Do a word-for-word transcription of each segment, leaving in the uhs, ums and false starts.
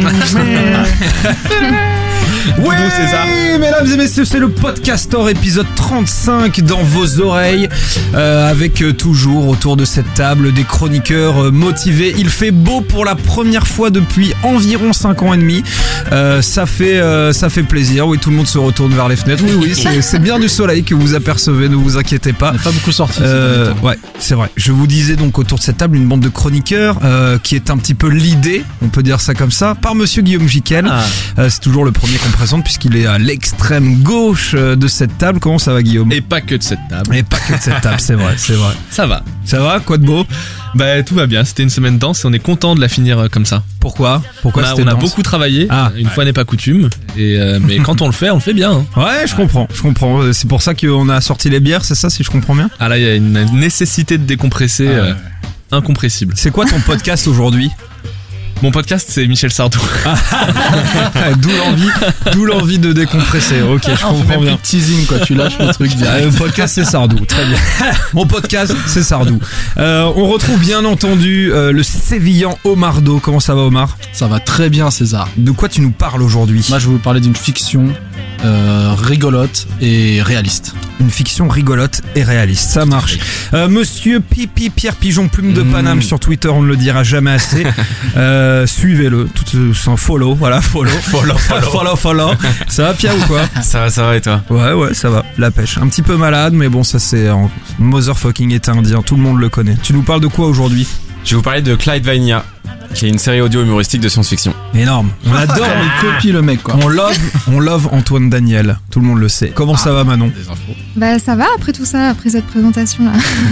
Oui, mesdames et messieurs, c'est le Podcastor épisode trente-cinq dans vos oreilles, euh, avec euh, toujours autour de cette table des chroniqueurs euh, motivés. Il fait beau pour la première fois depuis environ cinq ans et demi. Euh, ça fait euh, ça fait plaisir. Oui, tout le monde se retourne vers les fenêtres. Oui, oui, c'est, c'est bien du soleil que vous apercevez. Ne vous inquiétez pas. On n'est pas beaucoup sorti. Euh, ouais, c'est vrai. Je vous disais donc autour de cette table une bande de chroniqueurs euh, qui est un petit peu l'idée, on peut dire ça comme ça, par Monsieur Guillaume Jiquel. Ah. Euh, c'est toujours le premier qu'on présente puisqu'il est à l'extrême gauche de cette table. Comment ça va, Guillaume ? Et pas que de cette table. Et pas que de cette table, c'est vrai, c'est vrai. Ça va. Ça va ? Quoi de beau ? Bah tout va bien, c'était une semaine dense et on est content de la finir comme ça. Pourquoi ? Pourquoi on a, c'était on a dense ? beaucoup travaillé, ah, une ouais. fois n'est pas coutume, et euh, mais quand on le fait, on le fait bien. Hein. Ouais, je comprends, je comprends. C'est pour ça qu'on a sorti les bières, c'est ça, si je comprends bien ? Ah là, il y a une nécessité de décompresser ah, ouais. euh, incompressible. C'est quoi ton podcast aujourd'hui ? Mon podcast, c'est Michel Sardou. d'où l'envie, d'où l'envie de décompresser. Ok, je ah, comprends bien. Teasing quoi, tu lâches le truc direct. Le podcast, c'est Sardou. Très bien. Mon podcast, c'est Sardou. Euh, on retrouve bien entendu euh, le sévillant Omar Do. Comment ça va, Omar ? Ça va très bien, César. De quoi tu nous parles aujourd'hui ? Moi, je vais vous parler d'une fiction euh, rigolote et réaliste. Une fiction rigolote et réaliste. Ça marche. Euh, Monsieur Pipi Pierre Pigeon Plume de Paname mmh. sur Twitter, on ne le dira jamais assez. Euh, suivez-le, tout sans follow, voilà, follow, follow, follow, follow, follow. Ça va, Pierre, ou quoi ? Ça va, ça va, et toi ? Ouais, ouais, ça va. La pêche. Un petit peu malade, mais bon, ça c'est en motherfucking est indien. Tout le monde le connaît. Tu nous parles de quoi aujourd'hui ? Je vais vous parler de Clyde Vainia, qui est une série audio humoristique de science-fiction. Énorme. On adore. Il copie le mec, quoi. On love, on love Antoine Daniel. Tout le monde le sait. Comment ah, ça va, Manon ? Des infos. Bah ça va après tout ça, après cette présentation là.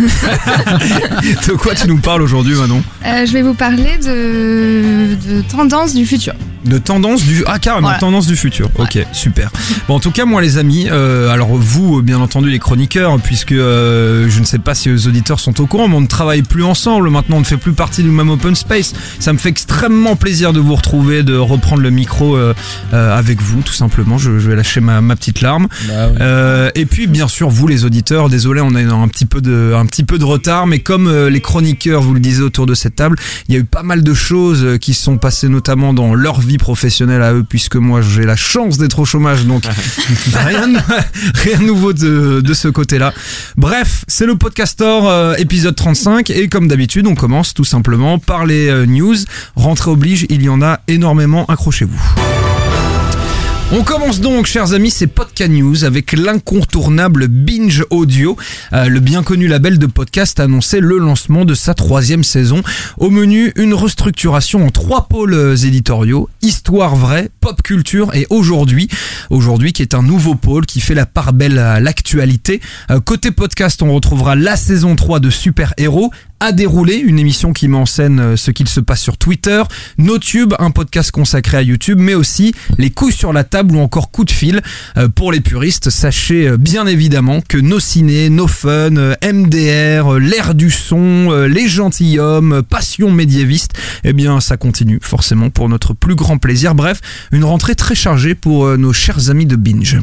De quoi tu nous parles aujourd'hui, Manon ? euh, Je vais vous parler de, de tendances du futur. De tendance du... Ah carrément, voilà. Tendance du futur. Ouais. Ok, super. Bon, en tout cas, moi les amis, euh, alors vous, bien entendu les chroniqueurs, puisque euh, je ne sais pas si les auditeurs sont au courant, mais on ne travaille plus ensemble, maintenant on ne fait plus partie du même open space. Ça me fait extrêmement plaisir de vous retrouver, de reprendre le micro euh, euh, avec vous, tout simplement. Je, je vais lâcher ma, ma petite larme. Bah oui. euh, et puis bien sûr, vous les auditeurs, désolé, on a un petit peu de, un petit peu de retard, mais comme euh, les chroniqueurs, vous le disiez autour de cette table, il y a eu pas mal de choses qui se sont passées notamment dans leur vie professionnelle à eux, puisque moi j'ai la chance d'être au chômage, donc rien, de, rien de nouveau de, de ce côté-là. Bref, c'est le Podcastor euh, épisode trente-cinq, et comme d'habitude on commence tout simplement par les euh, news. Rentrée oblige, il y en a énormément, accrochez-vous. On commence donc, chers amis, c'est Podcast News avec l'incontournable Binge Audio. Euh, le bien connu label de podcast a annoncé le lancement de sa troisième saison. Au menu, une restructuration en trois pôles éditoriaux, histoire vraie, pop culture et aujourd'hui. Aujourd'hui qui est un nouveau pôle qui fait la part belle à l'actualité. Euh, côté podcast, on retrouvera la saison trois de Super Héros, à dérouler, une émission qui met en scène ce qu'il se passe sur Twitter, NoTube, un podcast consacré à YouTube, mais aussi les couilles sur la table ou encore coup de fil. Euh, pour les puristes, sachez bien évidemment que nos ciné, nos fun, M D R, l'air du son, les gentilshommes, passion médiéviste, eh bien ça continue forcément pour notre plus grand plaisir. Bref, une rentrée très chargée pour nos chers amis de Binge.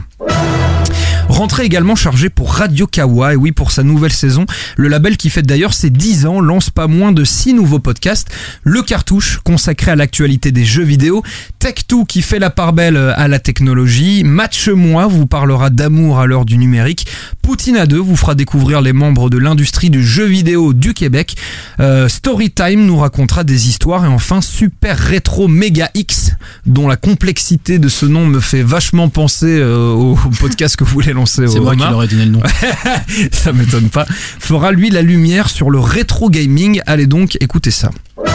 Rentrée également chargée pour Radio Kawa, et oui, pour sa nouvelle saison. Le label qui fête d'ailleurs ses dix ans lance pas moins de six nouveaux podcasts. Le Cartouche, consacré à l'actualité des jeux vidéo. Tech deux, qui fait la part belle à la technologie. Match-moi vous parlera d'amour à l'heure du numérique. Poutine à deux vous fera découvrir les membres de l'industrie du jeu vidéo du Québec. Euh, Storytime nous racontera des histoires. Et enfin, Super Rétro Méga X, dont la complexité de ce nom me fait vachement penser euh, au podcast que vous voulez lancer. C'est moi qui leur ai donné le nom. Ça m'étonne pas. Fera lui la lumière sur le rétro gaming. Allez donc, écoutez ça.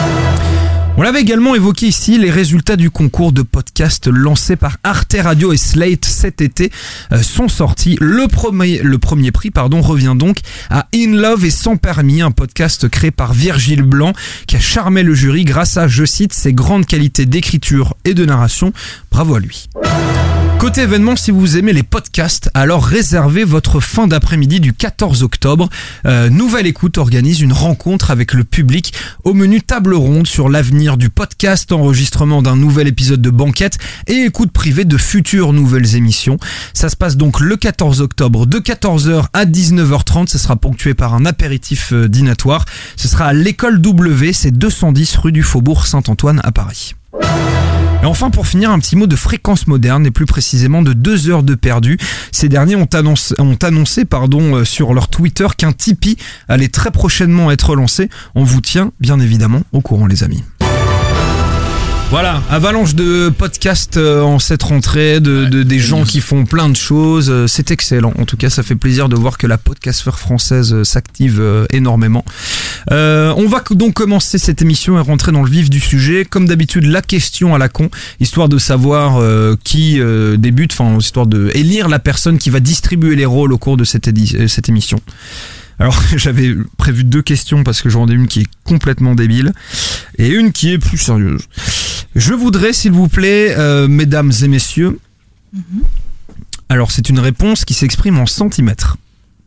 On l'avait également évoqué ici, les résultats du concours de podcast lancé par Arte Radio et Slate cet été euh, sont sortis. Le premier, le premier prix pardon, revient donc à In Love et Sans Permis, un podcast créé par Virgile Blanc qui a charmé le jury grâce à, je cite, ses grandes qualités d'écriture et de narration. Bravo à lui. Côté événement, si vous aimez les podcasts, alors réservez votre fin d'après-midi du quatorze octobre. Euh, Nouvelle Écoute organise une rencontre avec le public. Au menu, table ronde sur l'avenir du podcast, enregistrement d'un nouvel épisode de Banquette et écoute privée de futures nouvelles émissions. Ça se passe donc le quatorze octobre de quatorze heures à dix-neuf heures trente. Ce sera ponctué par un apéritif dînatoire. Ce sera à l'école W, c'est deux cent dix rue du Faubourg Saint-Antoine à Paris. Et enfin, pour finir, un petit mot de Fréquence Moderne, et plus précisément de deux heures de perdu. Ces derniers ont annoncé, ont annoncé pardon, sur leur Twitter qu'un Tipeee allait très prochainement être lancé. On vous tient bien évidemment au courant, les amis. Voilà, avalanche de podcasts en cette rentrée, de, de des gens qui font plein de choses, c'est excellent. En tout cas, ça fait plaisir de voir que la podcastsphère française s'active énormément. Euh, on va donc commencer cette émission et rentrer dans le vif du sujet. Comme d'habitude, la question à la con, histoire de savoir euh, qui euh, débute, enfin histoire de élire la personne qui va distribuer les rôles au cours de cette, édi- cette émission. Alors, j'avais prévu deux questions parce que j'en ai une qui est complètement débile et une qui est plus sérieuse. Je voudrais, s'il vous plaît, euh, mesdames et messieurs, mm-hmm. alors c'est une réponse qui s'exprime en centimètres.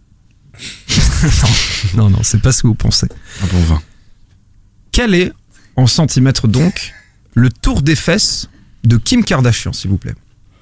non, non, non, c'est pas ce que vous pensez. Un bon vin. Quel est, en centimètres donc, le tour des fesses de Kim Kardashian, s'il vous plaît?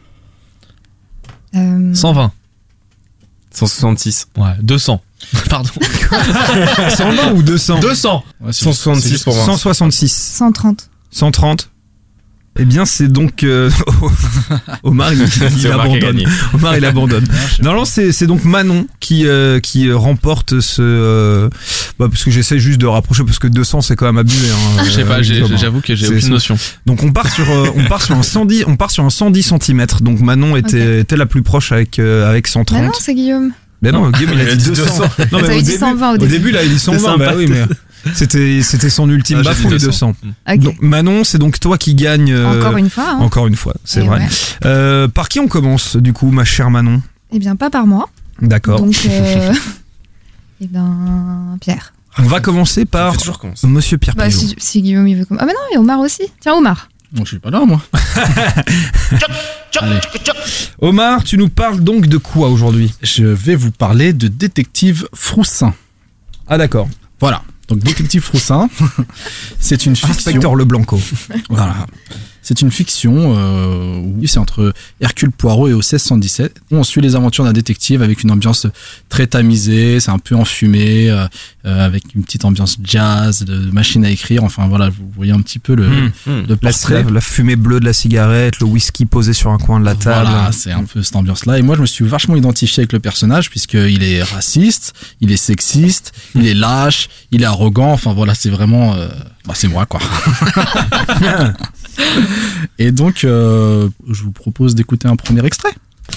Euh... cent vingt. cent soixante-six. Ouais, deux cents. Pardon. cent vingt ou deux cents? deux cents. Ouais, cent soixante-six pour moi. cent soixante-six. cent trente. cent trente. Eh bien, c'est donc euh, Omar, il, il Omar abandonne. Omar, il abandonne. Non, non, c'est c'est donc Manon qui euh, qui remporte ce. Euh, bah, parce que j'essaie juste de rapprocher parce que deux cents c'est quand même abusé. Hein, Je sais pas, j'ai, j'avoue que j'ai c'est, aucune c'est... notion. Donc on part sur euh, on part sur un cent dix on part sur un cent dix centimètres. Donc Manon était okay. était la plus proche avec euh, avec cent trente. Bah non, c'est Guillaume. Mais non, Guillaume il a dit deux cents. Non, mais au dit début, cent vingt au au début. début là il dit cent vingt. Bah oui, mais c'était c'était son ultime Ah, j'ai bafouille, dit deux cents. Okay. Donc Manon, c'est donc toi qui gagne. Euh, Encore une fois. Hein. Encore une fois, c'est Et vrai. ouais. Euh, par qui on commence du coup, ma chère Manon? Eh bien, pas par moi. D'accord. Donc, euh... eh ben, Pierre. On va commencer par fait toujours commencer. Monsieur Pierre Bah, Pajot. si, si Guillaume il veut commencer. Ah, mais non, il y a Omar aussi. Tiens, Omar. Bon, je suis pas là, moi. Allez. Omar, tu nous parles donc de quoi aujourd'hui? Je vais vous parler de Détective Froussin. Ah d'accord. Voilà. Donc Détective Froussin, c'est une fiction. Inspecteur Leblanco. Voilà. C'est une fiction, euh, où c'est entre Hercule Poirot et O seize cent dix-sept. On suit les aventures d'un détective avec une ambiance très tamisée, c'est un peu enfumé, euh, euh, avec une petite ambiance jazz, de, de machine à écrire. Enfin voilà, vous voyez un petit peu le, Mmh. le La, portrait. la, la fumée bleue de la cigarette, le whisky posé sur un coin de la table. Voilà, c'est un peu cette ambiance-là. Et moi, je me suis vachement identifié avec le personnage puisqu'il est raciste, il est sexiste, il est lâche, il est arrogant. Enfin voilà, c'est vraiment... Euh, bah, c'est moi, quoi. Et donc, euh, je vous propose d'écouter un premier extrait.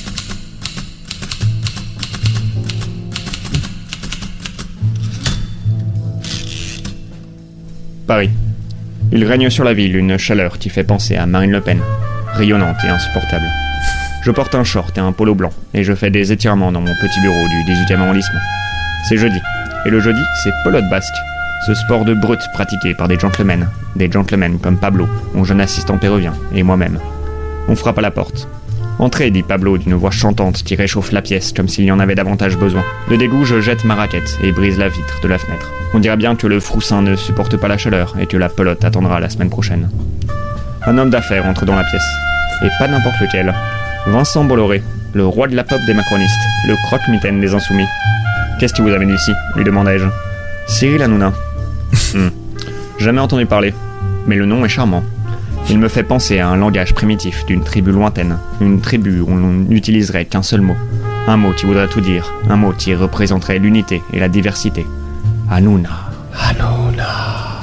Paris. Il règne sur la ville une chaleur qui fait penser à Marine Le Pen, rayonnante et insupportable. Je porte un short et un polo blanc, et je fais des étirements dans mon petit bureau du dix-huitième arrondissement. C'est jeudi, et le jeudi, c'est pelote basque, ce sport de brut pratiqué par des gentlemen, des gentlemen comme Pablo, mon jeune assistant péruvien, et moi-même. On frappe à la porte. Entrez, dit Pablo d'une voix chantante qui réchauffe la pièce comme s'il y en avait davantage besoin. De dégoût, je jette ma raquette et brise la vitre de la fenêtre. On dirait bien que le Froussin ne supporte pas la chaleur et que la pelote attendra la semaine prochaine. Un homme d'affaires entre dans la pièce. Et pas n'importe lequel. Vincent Bolloré, le roi de la pop des macronistes, le croque-mitaine des insoumis. Qu'est-ce qui vous amène ici, lui demandai-je. Cyril Hanouna. hmm. Jamais entendu parler, mais le nom est charmant. Il me fait penser à un langage primitif d'une tribu lointaine, une tribu où l'on n'utiliserait qu'un seul mot. Un mot qui voudrait tout dire, un mot qui représenterait l'unité et la diversité. Hanouna. Hanouna.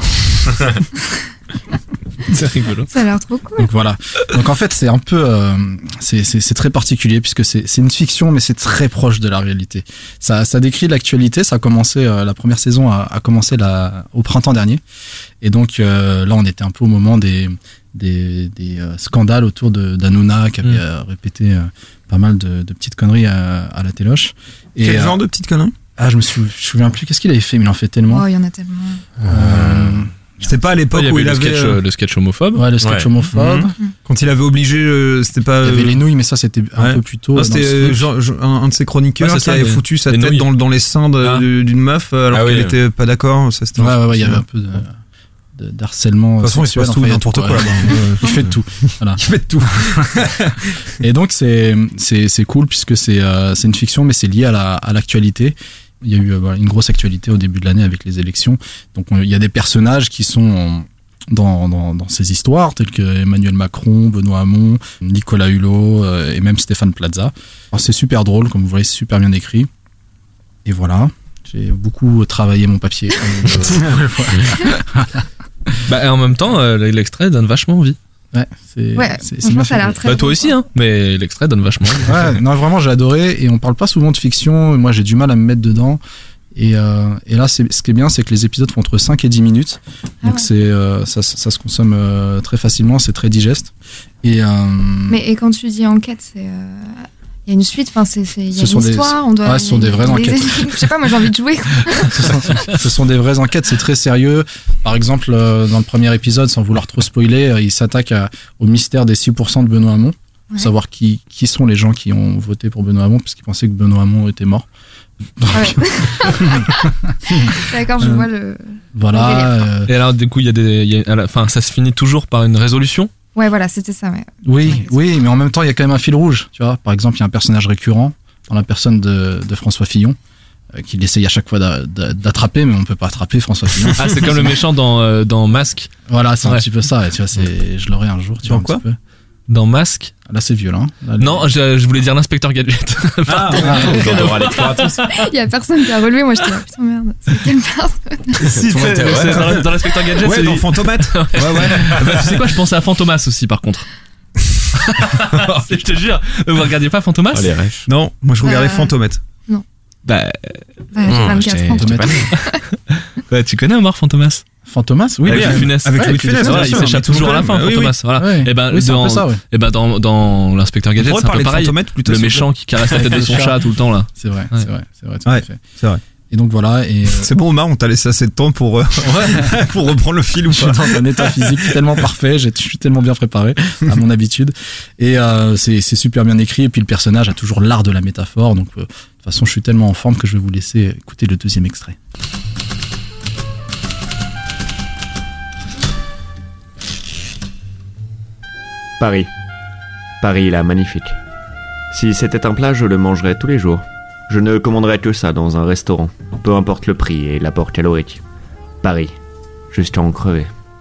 C'est rigolo. Ça a l'air trop cool. Donc voilà. Donc en fait, c'est un peu, euh, c'est, c'est, c'est très particulier puisque c'est, c'est une fiction, mais c'est très proche de la réalité. Ça, ça décrit l'actualité. Ça a commencé, euh, la première saison a, a commencé la, au printemps dernier. Et donc euh, là, on était un peu au moment des, des, des euh, scandales autour de d'Hanouna qui avait mmh. euh, répété euh, pas mal de, de petites conneries à, à la téloche. Et, Quel euh, genre de petites conneries? Ah, je me sou- je me souviens plus. Qu'est-ce qu'il avait fait? Mais il en fait tellement. Oh, il y en a tellement. Euh, C'était pas à l'époque il y où avait il le avait sketch, euh, le sketch homophobe. Ouais, le sketch Ouais. homophobe. Mmh. Quand il avait obligé, euh, c'était pas. Il y avait euh, les nouilles, mais ça c'était un ouais. peu plus tôt. Non, dans c'était le euh, sketch. genre, genre, un, un de ses chroniqueurs Ouais, c'est qui ça, avait les- foutu sa les tête nouilles. dans, dans les seins de- Ah. de- d'une meuf alors Ah oui. qu'elle était pas d'accord. Ça, c'était Ouais, ouais, ouais, il y avait un peu de, de, d'harcèlement. De toute façon, il se sexuel, passe tout enfin, il y a n'importe tout, quoi ouais. là-bas. Il fait de tout. Voilà. Il fait de tout. Et donc c'est c'est c'est cool puisque c'est euh, c'est une fiction, mais c'est lié à la à l'actualité. Il y a eu euh, voilà, une grosse actualité au début de l'année avec les élections. Donc on- il y a des personnages qui sont dans, dans, dans ces histoires, tels que Emmanuel Macron, Benoît Hamon, Nicolas Hulot euh, et même Stéphane Plaza. Alors, c'est super drôle, comme vous voyez, c'est super bien écrit. Et voilà, j'ai beaucoup travaillé mon papier. Bah, en même temps, euh, l'extrait donne vachement envie. Ouais, c'est, Ouais, c'est, c'est franchement, bien ça a fait. l'air très Bah, toi bon, aussi, quoi. hein, mais l'extrait donne vachement envie. Ouais, non, vraiment, j'ai adoré. Et on parle pas souvent de fiction. Moi, j'ai du mal à me mettre dedans. Et, euh, et là, c'est, ce qui est bien, c'est que les épisodes font entre cinq et dix minutes. Donc, Ah ouais. c'est, euh, ça, ça se consomme euh, très facilement. C'est très digeste. Et, euh, Mais et quand tu dis enquête, c'est. euh, Il y a une suite, enfin, c'est, c'est, il y a Ce une sont des- histoire, on doit. ouais, ce sont il y a- des vraies il y a enquêtes. énigmes. Je sais pas, moi j'ai envie de jouer. quoi. ce, sont, ce sont des vraies enquêtes, c'est très sérieux. Par exemple, euh, dans le premier épisode, sans vouloir trop spoiler, euh, il s'attaque à- au mystère des six pour cent de Benoît Hamon. Pour Ouais. savoir qui, qui sont les gens qui ont voté pour Benoît Hamon, parce qu'ils pensaient que Benoît Hamon était mort. Donc, Ouais. D'accord, je Euh, vois le. voilà. euh, Et alors, du coup, il y a des, il y a- à la fin, ça se finit toujours par une résolution. Ouais, voilà, c'était ça, ouais. oui, Ouais. oui, mais en même temps, il y a quand même un fil rouge. Tu vois, par exemple, il y a un personnage récurrent dans la personne de, de François Fillon, euh, qu'il essaye à chaque fois d'a- d'a- d'attraper, mais on peut pas attraper François Fillon. Ah, c'est comme le méchant dans, euh, dans Masque. Voilà, c'est un Ouais. petit peu ça. Et tu vois, c'est, je l'aurai un jour. Tu Dans vois, un quoi petit peu. Dans Masque. Là, c'est violent. Là, le- Non, je, je voulais dire l'inspecteur Gadget. Ah, On aura l'exploratrice. Il y a personne qui a relevé, moi j'étais là, putain merde, c'est quelle personne. si, Tout le monde c'est- était, C'est dans, dans l'inspecteur Gadget, Ouais, c'est dans lui. Fantomate. Ouais, ouais. Bah, tu sais quoi, je pensais à Fantomas aussi, par contre. je te jure, vous regardiez pas Fantomas Oh, les refs. Non, moi je regardais Euh, Fantomate. Bah, Ouais, j'ai Mmh, vingt-quatre j'étais- ans. j'étais pas né. ouais, tu connais Omar Fantomas? Fantomas, oui. Avec oui, Louis de Funès. Avec Ouais, Louis de Funès, bien Voilà, il sûr, s'échappe mais tout toujours le à la monde fin, connaît. Oui, oui. Fantomas. Voilà. Ouais. Et ben, Oui, c'est un dans, peu ça, ouais. et ben dans, dans l'inspecteur On Gadget, pourrait c'est un peu parler de pareil. Fantomate plutôt. Le s'il vous méchant qui caresse la tête de son Avec le chat tout le temps là. C'est vrai, Ouais. c'est vrai, c'est vrai, tout à Ouais. fait. C'est vrai. Et donc voilà, et euh, C'est bon, Omar, on t'a laissé assez de temps pour, euh, pour reprendre le fil ou je suis pas? dans un état physique tellement parfait, j'ai- je suis tellement bien préparé à mon habitude. Et euh, c'est c'est super bien écrit, et puis le personnage a toujours l'art de la métaphore, donc euh, de toute façon je suis tellement en forme que je vais vous laisser écouter le deuxième extrait. Paris. Paris, là, magnifique. Si c'était un plat, je le mangerais tous les jours. Je ne commanderais que ça dans un restaurant, peu importe le prix et l'apport calorique. Paris, juste à en crever.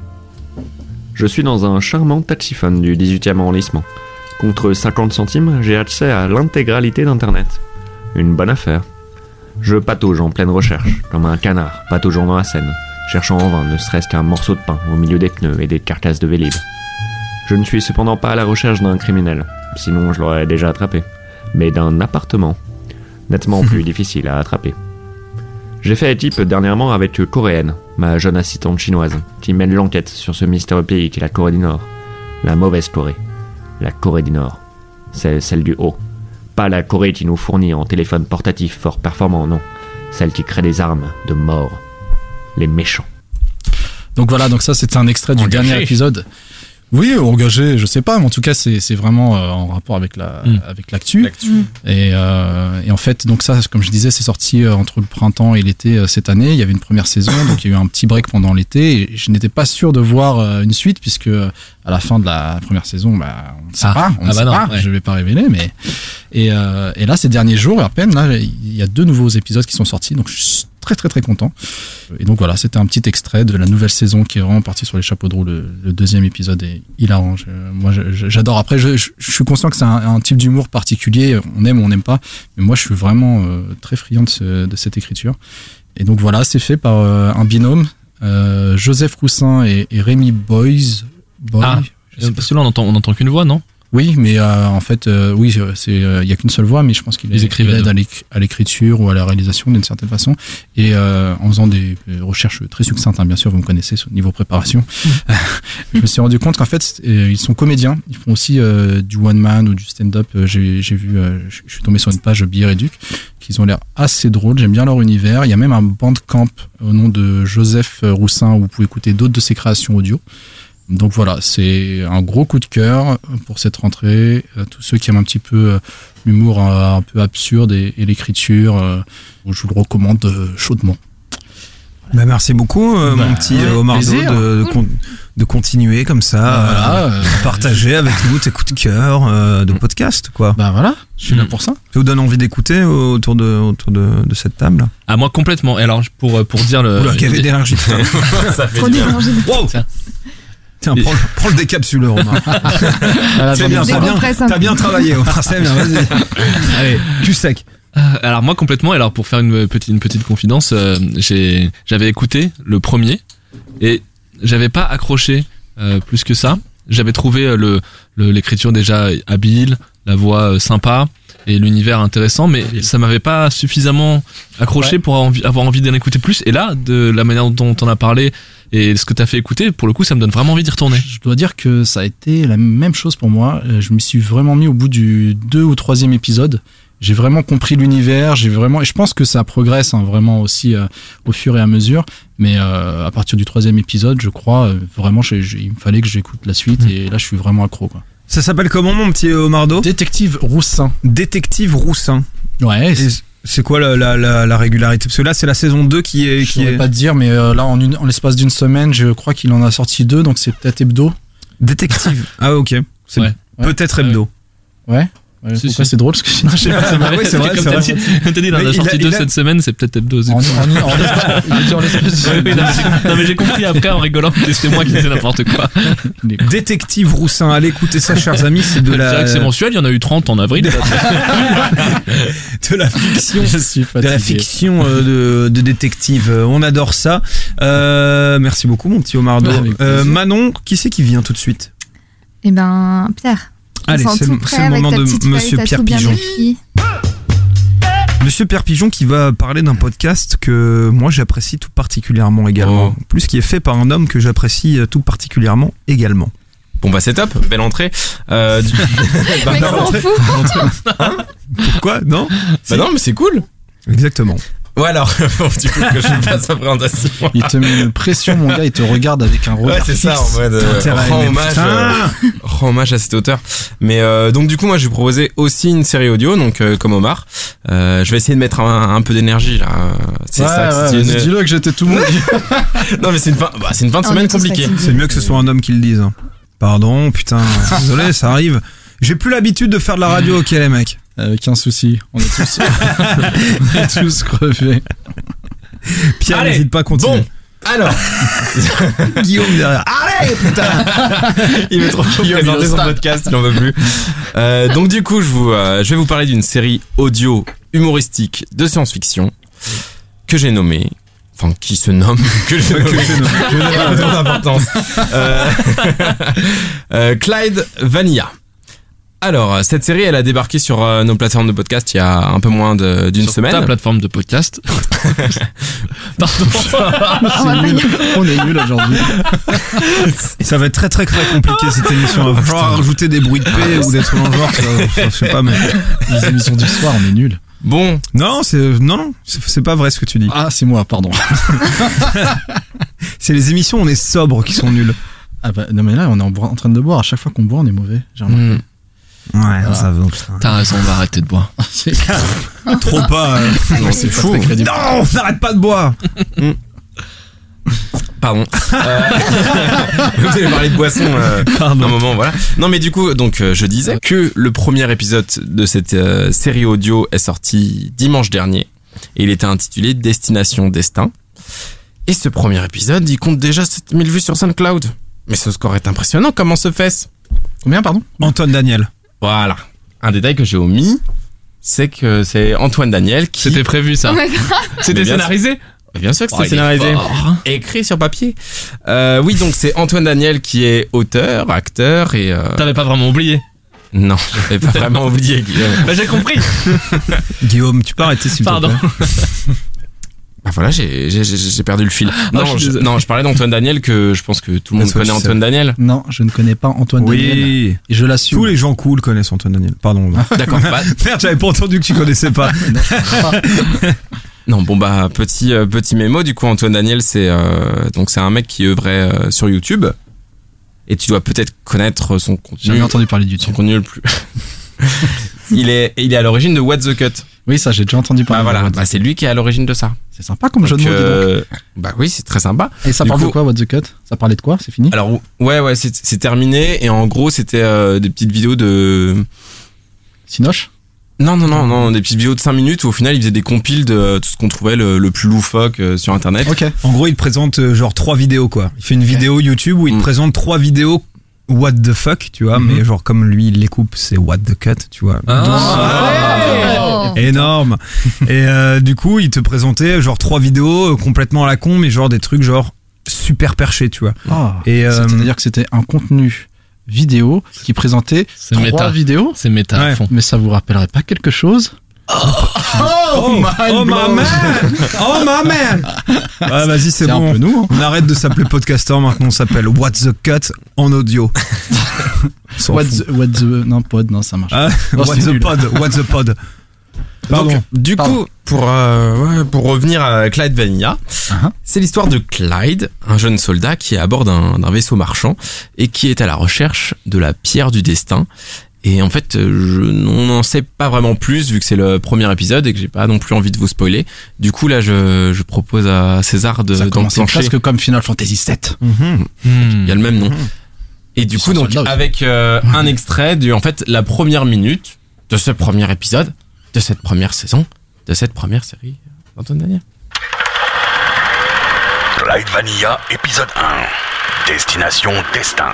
Je suis dans un charmant taxiphone du dix-huitième arrondissement. Contre cinquante centimes, j'ai accès à l'intégralité d'Internet. Une bonne affaire. Je patauge en pleine recherche, comme un canard pataugeant dans la Seine, cherchant en vain ne serait-ce qu'un morceau de pain au milieu des pneus et des carcasses de Vélib. Je ne suis cependant pas à la recherche d'un criminel, sinon je l'aurais déjà attrapé, mais d'un appartement, nettement plus difficile à attraper. J'ai fait équipe dernièrement avec Coréenne, ma jeune assistante chinoise, qui mène l'enquête sur ce mystérieux pays qu'est la Corée du Nord. La mauvaise Corée. La Corée du Nord. C'est celle du haut. Pas la Corée qui nous fournit en téléphone portatif fort performant, non. Celle qui crée des armes de mort. Les méchants. Donc voilà, donc ça c'était un extrait du Engagé. dernier épisode. Oui, engagé, je sais pas, mais en tout cas c'est c'est vraiment euh, en rapport avec la Mm. avec l'actu. L'actu. Mm. Et, euh, et en fait, donc ça, comme je disais, c'est sorti euh, entre le printemps et l'été euh, cette année. Il y avait une première saison, donc il y a eu un petit break pendant l'été. Et je n'étais pas sûr de voir euh, une suite puisque euh, à la fin de la première saison, bah, on ne sait Ah. pas, on Ah ne bah sait non, pas. ouais. Je vais pas révéler, mais et, euh, et là ces derniers jours, à peine là, il y a deux nouveaux épisodes qui sont sortis, donc je suis très très très content. Et donc voilà, c'était un petit extrait de la nouvelle saison qui est vraiment partie sur les chapeaux de roue. Le, le deuxième épisode est hilarant. Je- moi, je- je- j'adore. Après, je, je, je suis conscient que c'est un, un type d'humour particulier. On aime ou on n'aime pas. Mais moi, je suis vraiment euh, très friand de, ce- de cette écriture. Et donc voilà, c'est fait par euh, un binôme, euh, Joseph Roussin et, et Rémi Boys. Boy, Ah, je sais pas. Parce que là, on entend, on entend qu'une voix, non? Oui, mais euh, en fait, euh, oui, c'est il y a qu'une seule voix, mais je pense qu'il Ils est- écrivaient il aide deux. à l'éc- à l'écriture ou à la réalisation d'une certaine façon. Et euh, en faisant des euh, recherches très succinctes, hein, bien sûr, vous me connaissez au niveau préparation, je me suis rendu compte qu'en fait, euh, ils sont comédiens. Ils font aussi euh, du one man ou du stand-up. Euh, J'ai j'ai vu, euh, je je suis tombé sur une page Bière et Duc, qu'ils ont l'air assez drôles. J'aime bien leur univers. Il y a même un bandcamp au nom de Joseph Roussin où vous pouvez écouter d'autres de ses créations audio. Donc voilà, c'est un gros coup de cœur pour cette rentrée. Euh, Tous ceux qui aiment un petit peu euh, l'humour euh, un peu absurde et, et l'écriture, euh, je vous le recommande euh, chaudement. Bah, merci beaucoup, euh, Bah, mon petit ouais, euh, Omar Do, plaisir. de, de, Cool. con- de continuer comme ça, Bah, voilà, euh, euh, partager avec nous tes coups de cœur euh, de podcast, quoi. Bah voilà, je suis Mm. là pour ça. Ça vous donne envie d'écouter autour de autour de, de cette table? Ah, moi complètement. Et alors, pour, pour dire le. Oula, qu'il y avait d'énergie. putain. Ça fait Trop du bien. d'énergie. Wow. Tiens. Tiens, prends, le- prends le décapsuleur, Omar. Voilà, C'est j'en ai bien, besoin. c'est bien. Décompresse un T'as peu. bien travaillé, Omar. C'est bien, vas-y. Allez, cul sec. Euh, Alors moi complètement. Alors pour faire une petite une petite confidence, euh, j'ai j'avais écouté le premier et j'avais pas accroché euh, plus que ça. J'avais trouvé euh, le le- l'écriture déjà habile, la voix euh, sympa et l'univers intéressant, mais ça m'avait pas suffisamment accroché Ouais. pour avoir envie, avoir envie d'en écouter plus. Et là, de la manière dont on a parlé et ce que t'as fait écouter, pour le coup, ça me donne vraiment envie d'y retourner. Je dois dire que ça a été la même chose pour moi. Euh, Je m'y suis vraiment mis au bout du deux ou troisième épisode. J'ai vraiment compris l'univers, j'ai vraiment, et je pense que ça progresse hein, vraiment aussi euh, au fur et à mesure. Mais euh, à partir du troisième épisode, je crois euh, vraiment, j'ai- j'ai- il me fallait que j'écoute la suite Mmh. et là, je suis vraiment accro. Quoi. Ça s'appelle comment, mon petit Omardo? Détective Roussin. Détective Roussin. Ouais. Et c'est quoi la, la, la, la régularité? Parce que là, c'est la saison deux qui est. Je Qui saurais est... pas te dire, mais euh, là, en, une, en l'espace d'une semaine, je crois qu'il en a sorti deux, donc c'est peut-être hebdo. Détective. Ah, ok. C'est Ouais. peut-être hebdo. Ouais. Ouais, Si, pourquoi si. c'est drôle ce que j'ai dit. Ah ouais, c'est vrai, Comme c'est t'as vrai. dit, t'as dit, il en Mais a il sorti a- deux il a- cette semaine, c'est peut-être hebdo. En, en, en, en l'espace- il a dit en l'espace Oui, de- non, mais j'ai- non, mais j'ai compris après en rigolant que c'était moi qui disais n'importe quoi. Détective Roussin. Allez écouter ça, chers amis. C'est de C'est vrai la, que c'est mensuel, il y en a eu trente en avril. de la fiction. Je suis De la fatigué. fiction euh, de, de détective. Euh, On adore ça. Euh, merci beaucoup, mon petit Omardo. Ouais, avec Euh, plaisir. Manon, qui c'est qui vient tout de suite? Eh ben, Pierre. Allez, Je sens c'est tout le, prêt c'est le avec moment ta de petite feuille, Monsieur t'as Pierre tout bien Pigeon. écrit. Monsieur Pierre Pigeon qui va parler d'un podcast que moi j'apprécie tout particulièrement également. Oh. Plus qui est fait par un homme que j'apprécie tout particulièrement également. Bon bah c'est top, belle entrée. Euh, du... bah, Mec, non, s'en fout. Pourquoi? Non? bah non mais c'est cool. Exactement. Ouais alors, bon, du coup que je fasse ma présentation. Il te met une pression, mon gars, il te regarde avec un regard Ouais c'est ça en fixe. mode euh, Intérêt, rend mais hommage, putain. euh, rend hommage à cet auteur. Mais euh, donc du coup moi je vais proposer aussi une série audio donc euh, comme Omar. Euh, je vais essayer de mettre un, un peu d'énergie là. C'est Ouais, ça. ouais, c'est vas-y, une... dis-le que j'étais tout le monde. Non mais c'est une fin, bah, c'est une fin de On semaine est tous compliquée. fatigués. C'est mieux que ce soit un homme qui le dise. Pardon, putain. Désolé, ça arrive. J'ai plus l'habitude de faire de la radio, ok les mecs. Aucun souci, on est tous, on est tous crevés. Pierre, Allez, n'hésite pas à continuer. Bon alors, Guillaume derrière. Allez, putain. il veut trop Guillaume, présenter il est au son stade. podcast, il en veut plus. Euh, donc du coup, je vous, euh, je vais vous parler d'une série audio humoristique de science-fiction que j'ai nommée, enfin qui se nomme, que j'ai nommée, je vais donner un peu d'importance. Euh, euh, Clyde Vanilla. Alors, cette série, elle a débarqué sur euh, nos plateformes de podcast il y a un peu moins de- d'une Sur semaine. ta plateforme de podcast. Pardon. C'est nul. On est nul aujourd'hui. Ça va être très très très compliqué cette émission. Il va falloir rajouter des bruits de paix ou des trucs dans le genre. ça- ça- Je sais pas, mais. Les émissions du soir, on est nuls. Bon, Non, c'est non, non, c'est c'est pas vrai ce que tu dis. Ah, c'est moi, pardon. C'est les émissions, on est sobre qui sont nuls. Ah bah, non mais là, on est en, boi- en train de boire. À chaque fois qu'on boit, on est mauvais. J'ai remarqué. Hmm, Ouais, ça va. putain. T'as raison, on va arrêter de boire. C'est Trop pas. euh. non, c'est fou. très crédible. Non, on n'arrête pas de boire. Pardon. Euh, Vous allez parler de boisson euh, un moment, voilà. Non, mais du coup, donc euh, je disais que le premier épisode de cette euh, série audio est sorti dimanche dernier et il était intitulé Destination Destin. Et ce premier épisode, il compte déjà sept mille vues sur SoundCloud. Mais ce score est impressionnant. Comment se fait-ce? Combien, pardon? Antoine Daniel. Voilà. Un détail que j'ai omis, c'est que c'est Antoine Daniel qui. C'était prévu ça. Oh my God. C'était Mais bien scénarisé. Bien sûr que Oh, c'était il est scénarisé. fort. Écrit sur papier. Euh, oui, donc c'est Antoine Daniel qui est auteur, acteur et... Euh... T'avais pas vraiment oublié. Non, j'avais pas vraiment oublié, Guillaume. Bah j'ai compris. Guillaume, tu peux arrêter s'il te Pardon. plaît. Ah voilà, j'ai, j'ai, j'ai j'ai perdu le fil. je Non, suis je, désolé. non, je parlais d'Antoine Daniel que je pense que tout le monde Parce que connaît je sais. Antoine Daniel. Non, je ne connais pas Antoine Daniel. Oui. Et je l'assume. Tous les gens cool connaissent Antoine Daniel. Pardon. D'accord. Bah, Merde, j'avais pas entendu que tu connaissais pas. non, bon bah petit euh, petit mémo. Du coup, Antoine Daniel, c'est euh, donc c'est un mec qui œuvrait euh, sur YouTube. Et tu dois peut-être connaître son J'ai contenu. jamais entendu parler du Son tout. contenu le plus. il est il est à l'origine de What the Cut. Oui, ça, j'ai déjà entendu Bah parler. voilà, de What bah, the c'est lui qui est à l'origine de ça. C'est sympa comme jeu de Donc, mots, dis donc. euh, bah oui, c'est très sympa. Et ça du parle coup- de quoi, What the Cut? Ça parlait de quoi? C'est fini? Alors ouais, ouais, c'est, c'est terminé et en gros c'était euh, des petites vidéos de. Sinoche? Non, non, non, non, des petites vidéos de cinq minutes où au final il faisait des compiles de tout ce qu'on trouvait le, le plus loufoque euh, sur internet. Ok. En gros, il te présente euh, genre trois vidéos quoi. Il fait une vidéo YouTube où il te Mm. présente trois vidéos what the fuck, tu vois, Mhm. mais genre comme lui il les coupe, c'est what the cut, tu vois. Oh. Énorme. Et euh, du coup, il te présentait genre trois vidéos euh, complètement à la con, mais genre des trucs genre super perchés, tu vois. Ah. Et euh, C'est-à-dire que c'était un contenu vidéo qui présentait C'est trois méta. vidéos. C'est méta Ouais. à fond. Mais ça vous rappellerait pas quelque chose? oh, oh my man, oh my man. Ah vas-y, c'est C'est bon. un peu nous, hein. On arrête de s'appeler podcaster, maintenant on s'appelle What the Cut en audio. On s'en What fout. the, what the, non, pod, non, ça marche. Ah, Oh, what c'est the nul. pod, what the pod. Pardon. Donc, du Pardon. coup, pour euh, ouais, pour revenir à Clyde Vanilla, Uh-huh. c'est l'histoire de Clyde, un jeune soldat qui est à bord d'un, d'un vaisseau marchand et qui est à la recherche de la pierre du destin. Et en fait, je n'en sais pas vraiment plus vu que c'est le premier épisode et que j'ai pas non plus envie de vous spoiler. Du coup, là, je, je propose à César de Ça commençait d'enclencher. presque comme Final Fantasy sept. Mhm. Il y a le même nom. Et du Ils coup, sont donc, soldats aussi. avec euh, un extrait de, en fait, la première minute de ce premier épisode, de cette première saison, de cette première série d'Antoine Daniel. Clyde Vanilla, épisode un. Destination Destin.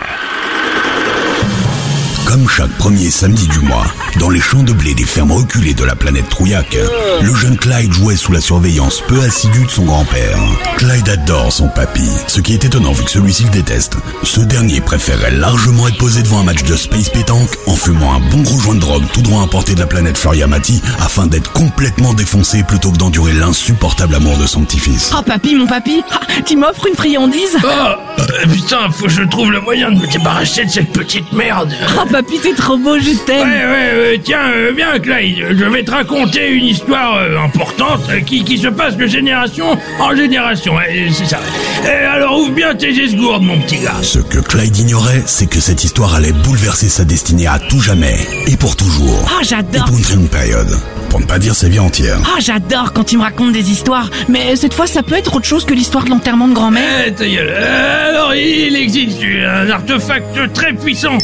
Comme chaque premier samedi du mois, dans les champs de blé des fermes reculées de la planète Trouillac, le jeune Clyde jouait sous la surveillance peu assidue de son grand-père. Clyde adore son papy, ce qui est étonnant vu que celui-ci le déteste. Ce dernier préférait largement être posé devant un match de space pétanque en fumant un bon gros joint de drogue tout droit importé de la planète Floriamati afin d'être complètement défoncé plutôt que d'endurer l'insupportable amour de son petit-fils. Oh papy, mon papy, ah, tu m'offres une friandise? Oh, euh, putain, faut que je trouve le moyen de me débarrasser de cette petite merde. Oh papy, t'es trop beau, je Ouais, t'aime. ouais, ouais, tiens, euh, viens Clyde, je vais te raconter une histoire euh, importante euh, qui, qui se passe de génération en génération, ouais, c'est ça. Et alors ouvre bien tes esgourdes, mon petit gars. Ce que Clyde ignorait, c'est que cette histoire allait bouleverser sa destinée à tout jamais, et pour toujours, Oh et j'adore. pour une très longue période, pour ne pas dire sa vie entière. Oh j'adore quand tu me racontes des histoires. Mais cette fois, ça peut être autre chose que l'histoire de l'enterrement de grand-mère. Eh, ta gueule. Euh, alors il existe un artefact très puissant.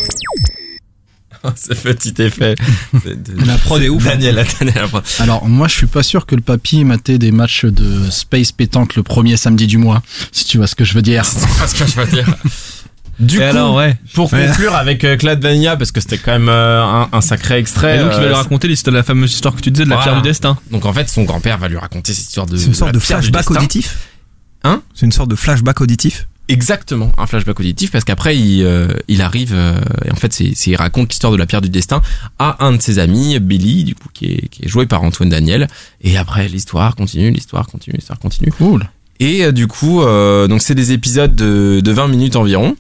Ce petit effet. de- de- La prod est ouf. Daniel, la Daniel, la prod. Alors, moi, je suis pas sûr que le papy matait des matchs de Space Pétanque le premier samedi du mois, si tu vois ce que je veux dire. C'est pas ce que je veux dire. Du Et coup, alors, ouais. pour Ouais. conclure avec euh, Clyde Vanilla, parce que c'était quand même euh, un, un sacré extrait. Et donc, il va euh, lui raconter l'histoire, la fameuse histoire que tu disais de la Voilà. pierre du destin. Donc en fait, son grand-père va lui raconter cette histoire de. C'est une sorte la de pierre du flashback destin. auditif. Hein? C'est une sorte de flashback auditif. Exactement, un flashback auditif parce qu'après il euh, il arrive euh, et en fait c'est c'est il raconte l'histoire de la pierre du destin à un de ses amis, Billy, du coup qui est qui est joué par Antoine Daniel, et après l'histoire continue, l'histoire continue, l'histoire continue. Cool. Et euh, du coup euh, donc c'est des épisodes de de vingt minutes environ.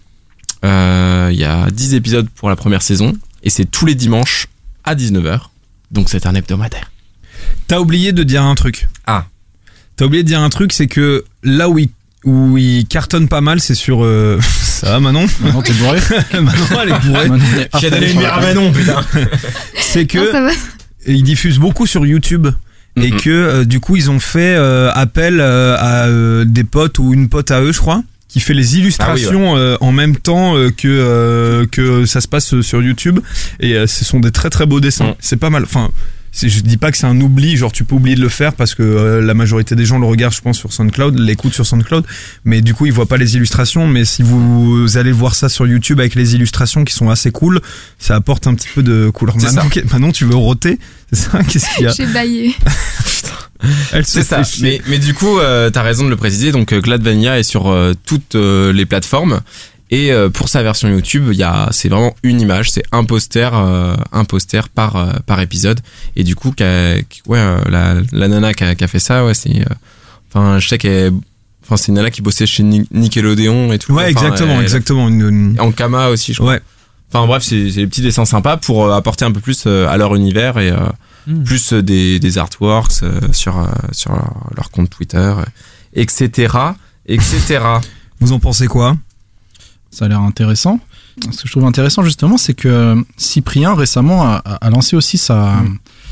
Euh, il y a dix épisodes pour la première saison et c'est tous les dimanches à dix-neuf heures. Donc c'est un hebdomadaire. T'as oublié de dire un truc. Ah. T'as oublié de dire un truc, c'est que là où il, où il cartonne pas mal, c'est sur... Euh... Ça va Manon? Maintenant, t'es bourré. Manon, elle est bourrée. Maintenant, on est affalé sur la- Manon, putain. C'est Non, que ça va. ils diffusent beaucoup sur YouTube. Et Mhm. que euh, du coup ils ont fait euh, appel euh, à euh, des potes ou une pote à eux, je crois, qui fait les illustrations euh, en même temps euh, que euh, que ça se passe euh, sur YouTube, et euh, ce sont des très très beaux dessins. Mhm. C'est pas mal. Enfin, c'est, je dis pas que c'est un oubli, genre tu peux oublier de le faire parce que euh, la majorité des gens le regardent, je pense, sur SoundCloud, l'écoutent sur SoundCloud, mais du coup ils voient pas les illustrations. Mais si vous allez voir ça sur YouTube avec les illustrations qui sont assez cool, ça apporte un petit peu de couleur. C'est Manon, ça. qu'est- Manon, tu veux roter? C'est ça? Qu'est-ce qu'il y a? J'ai baillé. Elle se C'est ça. fait chier. Mais, mais du coup, euh, t'as raison de le préciser. Donc, euh, Clyde Vanilla est sur euh, toutes euh, les plateformes. Et euh, pour sa version YouTube, il y a, c'est vraiment une image, c'est un poster, euh, un poster par euh, par épisode. Et du coup, qu'a, qui- ouais, euh, la, la nana qui a, qui a fait ça, ouais, c'est, euh, enfin, je sais qu'elle, enfin, c'est une nana qui bossait chez Ni- Nickelodeon et tout. Ouais, Enfin, exactement, elle- exactement. Une, une- En Kama aussi, je crois. Ouais. Enfin bref, c'est, c'est des petits dessins sympas pour euh, apporter un peu plus euh, à leur univers et euh, Mm. plus euh, des, des artworks euh, sur euh, sur leur, leur compte Twitter, euh, et cetera, et cetera. Vous en pensez quoi? Ça a l'air intéressant. Ce que je trouve intéressant justement, c'est que Cyprien récemment a, a lancé aussi sa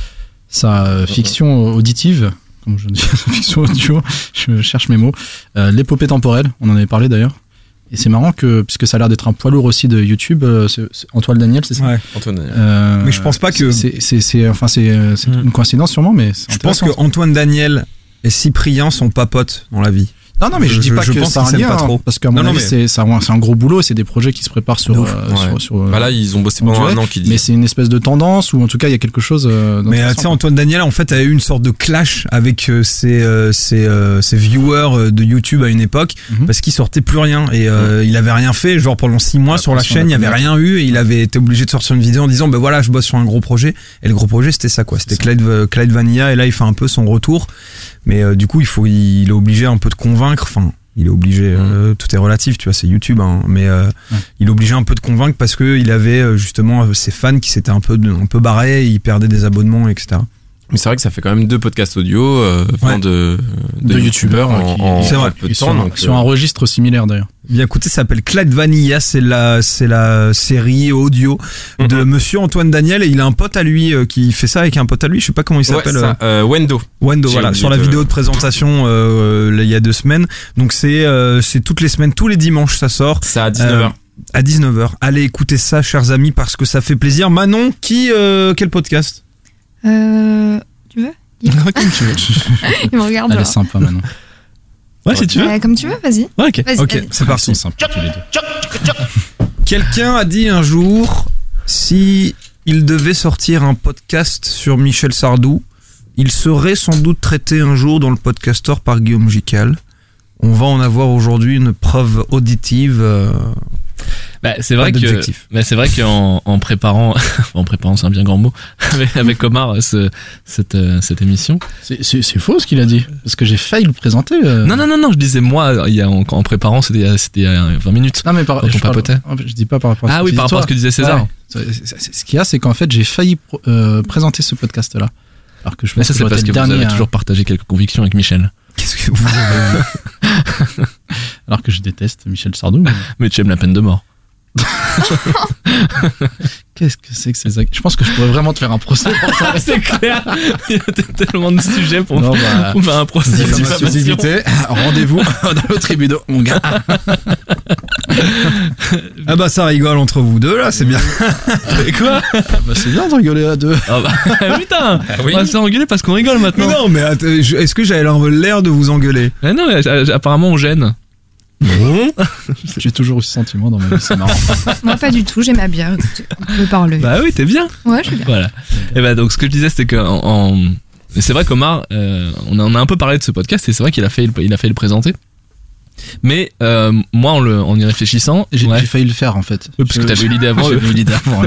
sa euh, fiction auditive, comme je dis, fiction audio, je cherche mes mots, euh, l'épopée temporelle, on en avait parlé d'ailleurs. Et c'est marrant que, puisque ça a l'air d'être un poids lourd aussi de YouTube, euh, c'est, c'est Antoine Daniel, c'est ça? Ouais. Antoine Daniel. Euh, mais je pense pas que. C'est, c'est, c'est, enfin, c'est, c'est mmh. une coïncidence sûrement, mais c'est je pense que Antoine Daniel et Cyprien sont pas potes dans la vie. Non, non, mais je, je dis pas je que pense c'est un lien, pas trop. Parce qu'à mon non, avis, non, mais... c'est, c'est, un, c'est un gros boulot et c'est des projets qui se préparent sur. Euh, ouais. sur, sur bah là, ils ont bossé pendant un an, qui dit. Mais c'est une espèce de tendance, ou en tout cas, il y a quelque chose. Euh, mais tu sais, Antoine Daniel, en fait, a eu une sorte de clash avec euh, ses, euh, ses, euh, ses viewers de YouTube à une époque, mm-hmm. parce qu'il sortait plus rien et euh, mm-hmm. il avait rien fait. Genre pendant six mois la sur la chaîne, il y avait rien eu et il avait été obligé de sortir une vidéo en disant, ben bah, voilà, je bosse sur un gros projet. Et le gros projet, c'était ça, quoi. C'était Clyde, euh, Clyde Vanilla, et là, il fait un peu son retour. Mais euh, du coup, il faut, il, il est obligé un peu de convaincre. Enfin. Il est obligé, mmh. euh, tout est relatif, tu vois, c'est YouTube, hein, mais euh, ouais. il est obligé un peu de convaincre parce que il avait euh, justement ses fans qui s'étaient un peu, un peu barrés, ils perdaient des abonnements, et cetera. Mais c'est vrai que ça fait quand même deux podcasts audio euh, ouais. de, de, de youtubeurs en, en, c'est vrai. en peu de sur, temps. un, Donc, sur euh... un registre similaire d'ailleurs. Bien écoutez, ça s'appelle Clyde Vanilla, c'est la, c'est la série audio mm-hmm. de Monsieur Antoine Daniel et il a un pote à lui euh, qui fait ça avec un pote à lui, je sais pas comment il s'appelle. Ouais, ça, euh, Wendo. Wendo, voilà, sur la de... vidéo de présentation euh, il y a deux semaines. Donc c'est, euh, c'est toutes les semaines, tous les dimanches ça sort. C'est à dix-neuf heures. Euh, à dix-neuf heures. Allez écouter ça, chers amis, parce que ça fait plaisir. Manon, qui, euh, quel podcast? Euh, tu veux? Comme tu veux. Il me regarde. Elle est sympa maintenant. Ouais, si tu veux. Euh, comme tu veux, vas-y. Ouais, ok. Vas-y, ok, vas-y. c'est parti. Ils sont sympas tous les deux. Quelqu'un a dit un jour, si il devait sortir un podcast sur Michel Sardou, il serait sans doute traité un jour dans le Podcaster par Guillaume Jical. On va en avoir aujourd'hui une preuve auditive. Euh, bah, c'est vrai que, bah, c'est vrai qu'en en préparant, en préparant, c'est un bien grand mot, avec, avec Omar, ce, cette, cette émission. C'est, c'est, c'est faux ce qu'il a dit. Parce que j'ai failli le présenter. Euh... Non, non, non, non, je disais moi, il y a, en, en préparant, c'était, c'était il y a vingt minutes. Non, mais par, quand je, on papotait. Parle, je dis pas par rapport à ce ah que oui, par rapport à ce que disait César. Ouais. C'est, c'est, ce qu'il y a, c'est qu'en fait, j'ai failli euh, présenter ce podcast-là. Alors que je mais ça, c'est parce que vous avez à... toujours partagé quelques convictions avec Michel. Qu'est-ce que vous avez Alors que je déteste Michel Sardou. Mais, mais tu aimes la peine de mort. Qu'est-ce que c'est que ces actes? Je pense que je pourrais vraiment te faire un procès pour ça. C'est clair. Il y a tellement de sujets pour, non, bah, pour faire un procès. Diffamation. Rendez-vous dans le tribunal, mon gars. Ah bah ça rigole entre vous deux là, c'est bien. Et quoi? Ah bah c'est bien de rigoler à deux. Ah bah putain, ah oui. On va s'engueuler parce qu'on rigole maintenant. Mais non, mais att- est-ce que j'avais l'air de vous engueuler? Mais non, mais apparemment on gêne. Bon. J'ai toujours eu ce sentiment dans ma vie, c'est marrant. Moi pas du tout, j'ai ma bière, écoute, on peut parler. Bah oui, t'es bien. Ouais, je suis bien. Voilà. Et bah donc ce que je disais c'était que en, en... c'est vrai qu'Omar, euh, on, a, on a un peu parlé de ce podcast et c'est vrai qu'il a fait, il a fait le présenter. Mais euh, moi en, le, en y réfléchissant, j'ai, ouais. j'ai failli le faire en fait. Oui, parce que t'avais eu l'idée avant. J'avais eu l'idée avant.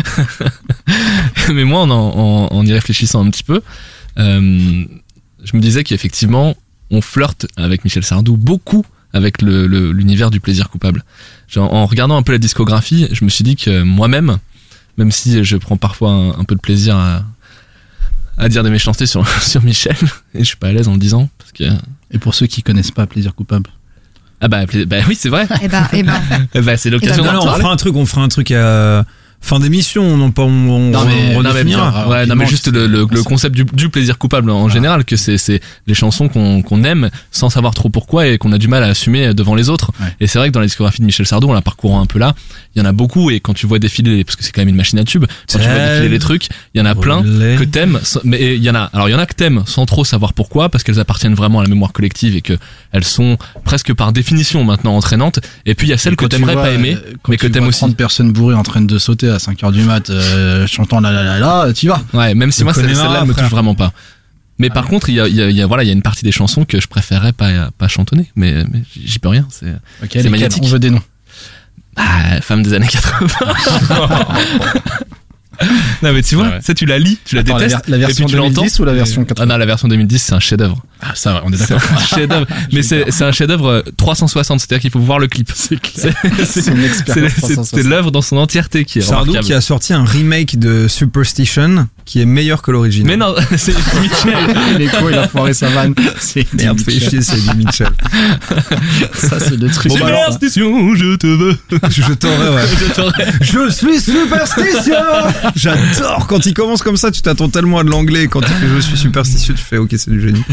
Mais moi en, en, en y réfléchissant un petit peu, euh, je me disais qu'effectivement on flirte avec Michel Sardou beaucoup avec le, le, l'univers du plaisir coupable. Genre, en regardant un peu la discographie, je me suis dit que moi-même, même si je prends parfois un, un peu de plaisir à, à dire des méchancetés sur, sur Michel, et je suis pas à l'aise en le disant, parce que... Et pour ceux qui connaissent pas Plaisir coupable. Ah bah, bah oui, c'est vrai. Et bah, et bah. bah c'est l'occasion d'en parler. On fera un truc, on fera un truc à... Fin d'émission, on en on, on, non mais, on non mais bien, ouais, non mais juste le, le, le concept du, du plaisir coupable en ah. général, que c'est c'est les chansons qu'on qu'on aime sans savoir trop pourquoi et qu'on a du mal à assumer devant les autres. Ouais. Et c'est vrai que dans la discographie de Michel Sardou, en la parcourant un peu là, il y en a beaucoup et quand tu vois défiler, parce que c'est quand même une machine à tube, quand tu vois défiler les trucs, il y en a plein Olé. que t'aimes, mais il y en a, alors il y en a que t'aimes sans trop savoir pourquoi, parce qu'elles appartiennent vraiment à la mémoire collective et que elles sont presque par définition maintenant entraînantes. Et puis il y a celles que t'aimerais pas aimer, mais que t'aimes aussi. trente personnes bourrées en train de sauter à cinq heures du mat. Euh, chantant la la la la, tu vas. Ouais, même si moi celle, celle-là me touche vraiment pas. Mais ah par ouais. contre, il y a, il y, a, il y a voilà, il y a une partie des chansons que je préférerais pas pas chantonner, mais, mais j'y peux rien. C'est okay, c'est magnétique. On veut des noms. Ah, femme des années quatre-vingts. Non mais tu vois, ouais. ça tu la lis, tu la Attends, détestes. La, ver- la version et puis tu deux mille dix l'entends. ou la version quatre-vingts? Ah non, la version deux mille dix c'est un chef-d'œuvre. Ah ça va, on est d'accord. C'est un chef-d'œuvre, mais c'est c'est un chef-d'œuvre trois cent soixante, c'est-à-dire qu'il faut voir le clip. C'est clair. C'est, c'est, c'est une expérience. C'est, c'est, c'est l'œuvre dans son entièreté qui est Sardou remarquable. Qui a sorti un remake de Superstition qui est meilleur que l'original. Mais non, c'est Mitchell. Il est con, il a foiré sa vanne. C'est Merde, fais chier, c'est Eddie Mitchell. Ça, c'est le truc. Bon, bah, alors, superstition, je te veux. Je t'aurais, ouais. Je t'aurais. Je suis superstitieux. J'adore quand il commence comme ça, tu t'attends tellement à de l'anglais. Quand il fait je suis superstitieux, tu fais ok, c'est du génie.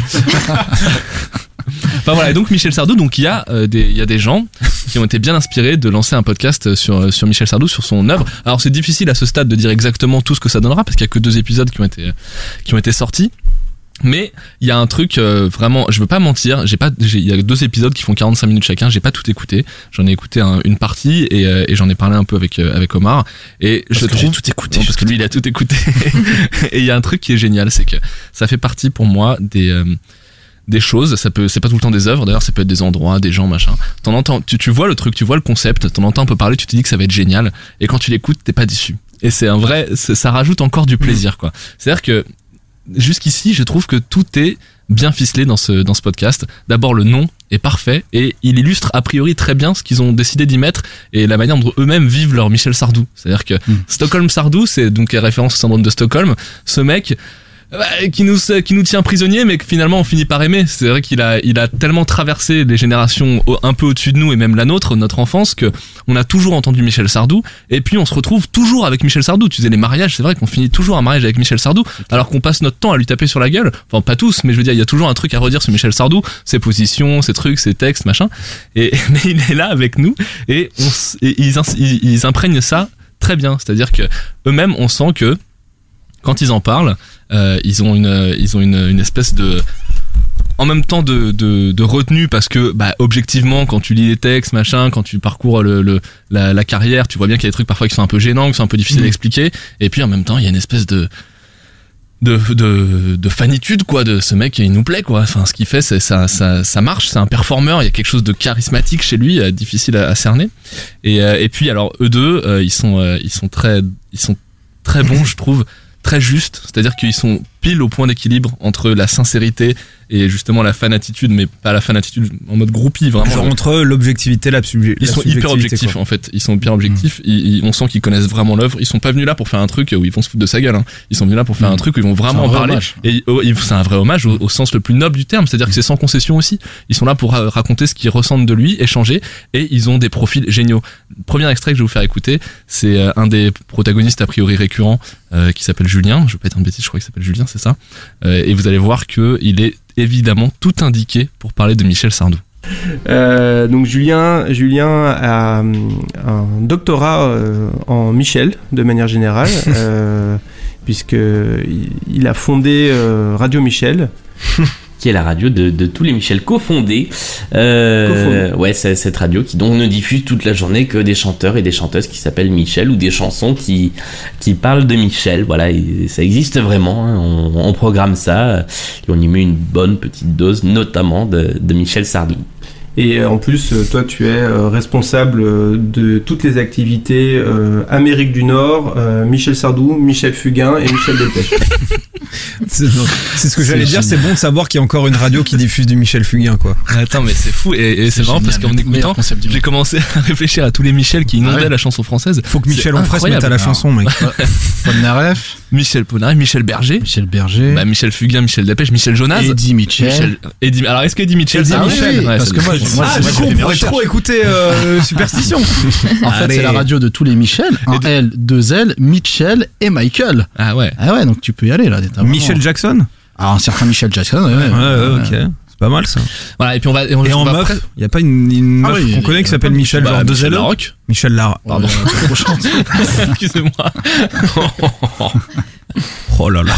Enfin voilà, et donc Michel Sardou, donc il y a euh, des il y a des gens qui ont été bien inspirés de lancer un podcast sur sur Michel Sardou, sur son œuvre. Alors c'est difficile à ce stade de dire exactement tout ce que ça donnera parce qu'il y a que deux épisodes qui ont été qui ont été sortis. Mais il y a un truc euh, vraiment, je veux pas mentir, j'ai pas, il y a deux épisodes qui font quarante-cinq minutes chacun, j'ai pas tout écouté, j'en ai écouté un, une partie et, euh, et j'en ai parlé un peu avec euh, avec Omar et parce je que trouve j'ai tout écouté, non, parce que lui il a tout écouté et il y a un truc qui est génial, c'est que ça fait partie pour moi des euh, des choses, ça peut, c'est pas tout le temps des œuvres, d'ailleurs ça peut être des endroits, des gens, machin. T'en entends, tu, tu vois le truc, tu vois le concept, t'en entends un peu parler, tu te dis que ça va être génial, et quand tu l'écoutes, t'es pas déçu. Et c'est un vrai, c'est, ça rajoute encore du plaisir, quoi. C'est-à-dire que, jusqu'ici, je trouve que tout est bien ficelé dans ce, dans ce podcast. D'abord, le nom est parfait, et il illustre a priori très bien ce qu'ils ont décidé d'y mettre, et la manière dont eux-mêmes vivent leur Michel Sardou. C'est-à-dire que mm. Stockholm Sardou, c'est donc référence au syndrome de Stockholm, ce mec, Bah, qui nous qui nous tient prisonniers mais que finalement on finit par aimer. C'est vrai qu'il a il a tellement traversé les générations au, un peu au-dessus de nous et même la nôtre, notre enfance, que on a toujours entendu Michel Sardou et puis on se retrouve toujours avec Michel Sardou. Tu disais les mariages, c'est vrai qu'on finit toujours un mariage avec Michel Sardou alors qu'on passe notre temps à lui taper sur la gueule. Enfin pas tous, mais je veux dire il y a toujours un truc à redire sur Michel Sardou, ses positions, ses trucs, ses textes, machin. Et mais il est là avec nous et, on, et ils, ils, ils imprègnent ça très bien. C'est-à-dire que eux-mêmes on sent que quand ils en parlent, euh, ils ont une, ils ont une, une espèce de, en même temps de, de, de retenue parce que, bah, objectivement, quand tu lis les textes, machin, quand tu parcours le, le, la, la carrière, tu vois bien qu'il y a des trucs parfois qui sont un peu gênants, qui sont un peu difficiles mmh. à expliquer. Et puis en même temps, il y a une espèce de, de, de, de fanitude, quoi, de ce mec, il nous plaît, quoi. Enfin, ce qu'il fait, c'est, ça, ça, ça marche, c'est un performeur, il y a quelque chose de charismatique chez lui, euh, difficile à, à cerner. Et, euh, et puis, alors, eux deux, euh, ils sont, euh, ils sont très, ils sont très bons, je trouve. Très juste, c'est-à-dire qu'ils sont pile au point d'équilibre entre la sincérité et justement la fanatitude, mais pas la fanatitude en mode groupie, vraiment. Genre entre l'objectivité et la subjectivité. Ils sont hyper objectifs, quoi. En fait. Ils sont hyper objectifs. Mmh. Ils, ils, on sent qu'ils connaissent vraiment l'œuvre. Ils sont pas venus là pour faire un truc où ils vont se foutre de sa gueule. Hein. Ils sont venus là pour faire mmh. un truc où ils vont vraiment en parler. Hommage. Et oh, c'est un vrai hommage au, au sens le plus noble du terme. C'est-à-dire mmh. que c'est sans concession aussi. Ils sont là pour ra- raconter ce qu'ils ressentent de lui, échanger, et ils ont des profils géniaux. Le premier extrait que je vais vous faire écouter, c'est euh, un des protagonistes a priori récurrents euh, qui s'appelle Julien. Je vais pas être un bêtise, je crois qu'il s'appelle Julien, c'est ça. Euh, et vous allez voir que il est évidemment tout indiqué pour parler de Michel Sardou. Euh, donc Julien, Julien a un doctorat euh, en Michel de manière générale, euh, puisque il a fondé euh, Radio Michel. Qui est la radio de, de tous les Michel cofondés. Euh, cofondés. Ouais, c'est cette radio qui donc ne diffuse toute la journée que des chanteurs et des chanteuses qui s'appellent Michel ou des chansons qui qui parlent de Michel. Voilà, et ça existe vraiment. Hein, on, on programme ça et on y met une bonne petite dose, notamment de, de Michel Sardou. Et en plus, toi, tu es responsable de toutes les activités euh, Amérique du Nord, euh, Michel Sardou, Michel Fugain et Michel Delpech. c'est, c'est ce que j'allais dire, c'est bon de savoir qu'il y a encore une radio qui diffuse du Michel Fugain, quoi. Attends, mais c'est fou, et, et c'est, c'est marrant parce qu'en écoutant, j'ai commencé à réfléchir à tous les Michel qui inondaient ah ouais. la chanson française. Faut que Michel Onfray se mette à la chanson, mec. Polnareff, Michel Polnareff, Michel Berger, Michel Berger, bah, Michel Fugain, Michel Delpech, Michel Jonas, Eddie Mitchell. Michel, Eddie, alors est-ce qu'Eddie Mitchell, Eddie ça Mitchell, ouais, parce que moi, moi, ah, moi, on pourrait trop écouter euh, Superstition. En fait, c'est la radio de tous les Michel. Un L, deux L, Mitchell et Michael. Ah ouais. Ah ouais, donc tu peux y aller là. Michel Jackson. Ah, un certain Michel Jackson. Ouais, ouais, ouais, ouais ok. C'est pas mal ça. Voilà, et puis on va. Et, on, et en meuf, il après... y a pas une, une meuf ah oui, qu'on connaît qui s'appelle Michel, bah, genre deux Michel L. Larocque. Michel Larocque. Pardon. Excusez-moi. Oh là là.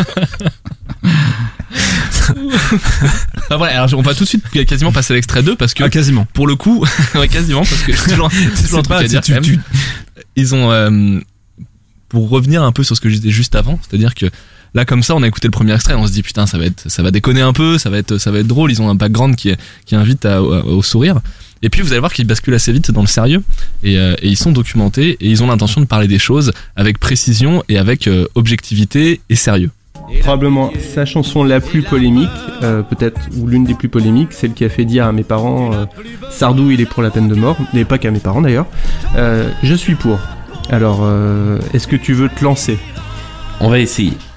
Ah ouais, alors on va tout de suite quasiment passer à l'extrait deux parce que ah, quasiment. Pour le coup, ouais, quasiment parce que c'est toujours, c'est toujours un truc à dire. Tu, tu... Ils ont euh, pour revenir un peu sur ce que je disais juste avant, c'est-à-dire que là comme ça, on a écouté le premier extrait, on se dit putain, ça va être ça va déconner un peu, ça va être ça va être drôle, ils ont un background qui qui invite à, au, au sourire. Et puis vous allez voir qu'ils basculent assez vite dans le sérieux et, euh, et ils sont documentés et ils ont l'intention de parler des choses avec précision et avec euh, objectivité et sérieux. Probablement sa chanson la plus polémique, euh, peut-être, ou l'une des plus polémiques, celle qui a fait dire à mes parents euh, Sardou il est pour la peine de mort, et pas qu'à mes parents d'ailleurs. Euh, je suis pour. Alors, euh, est-ce que tu veux te lancer ? On va essayer.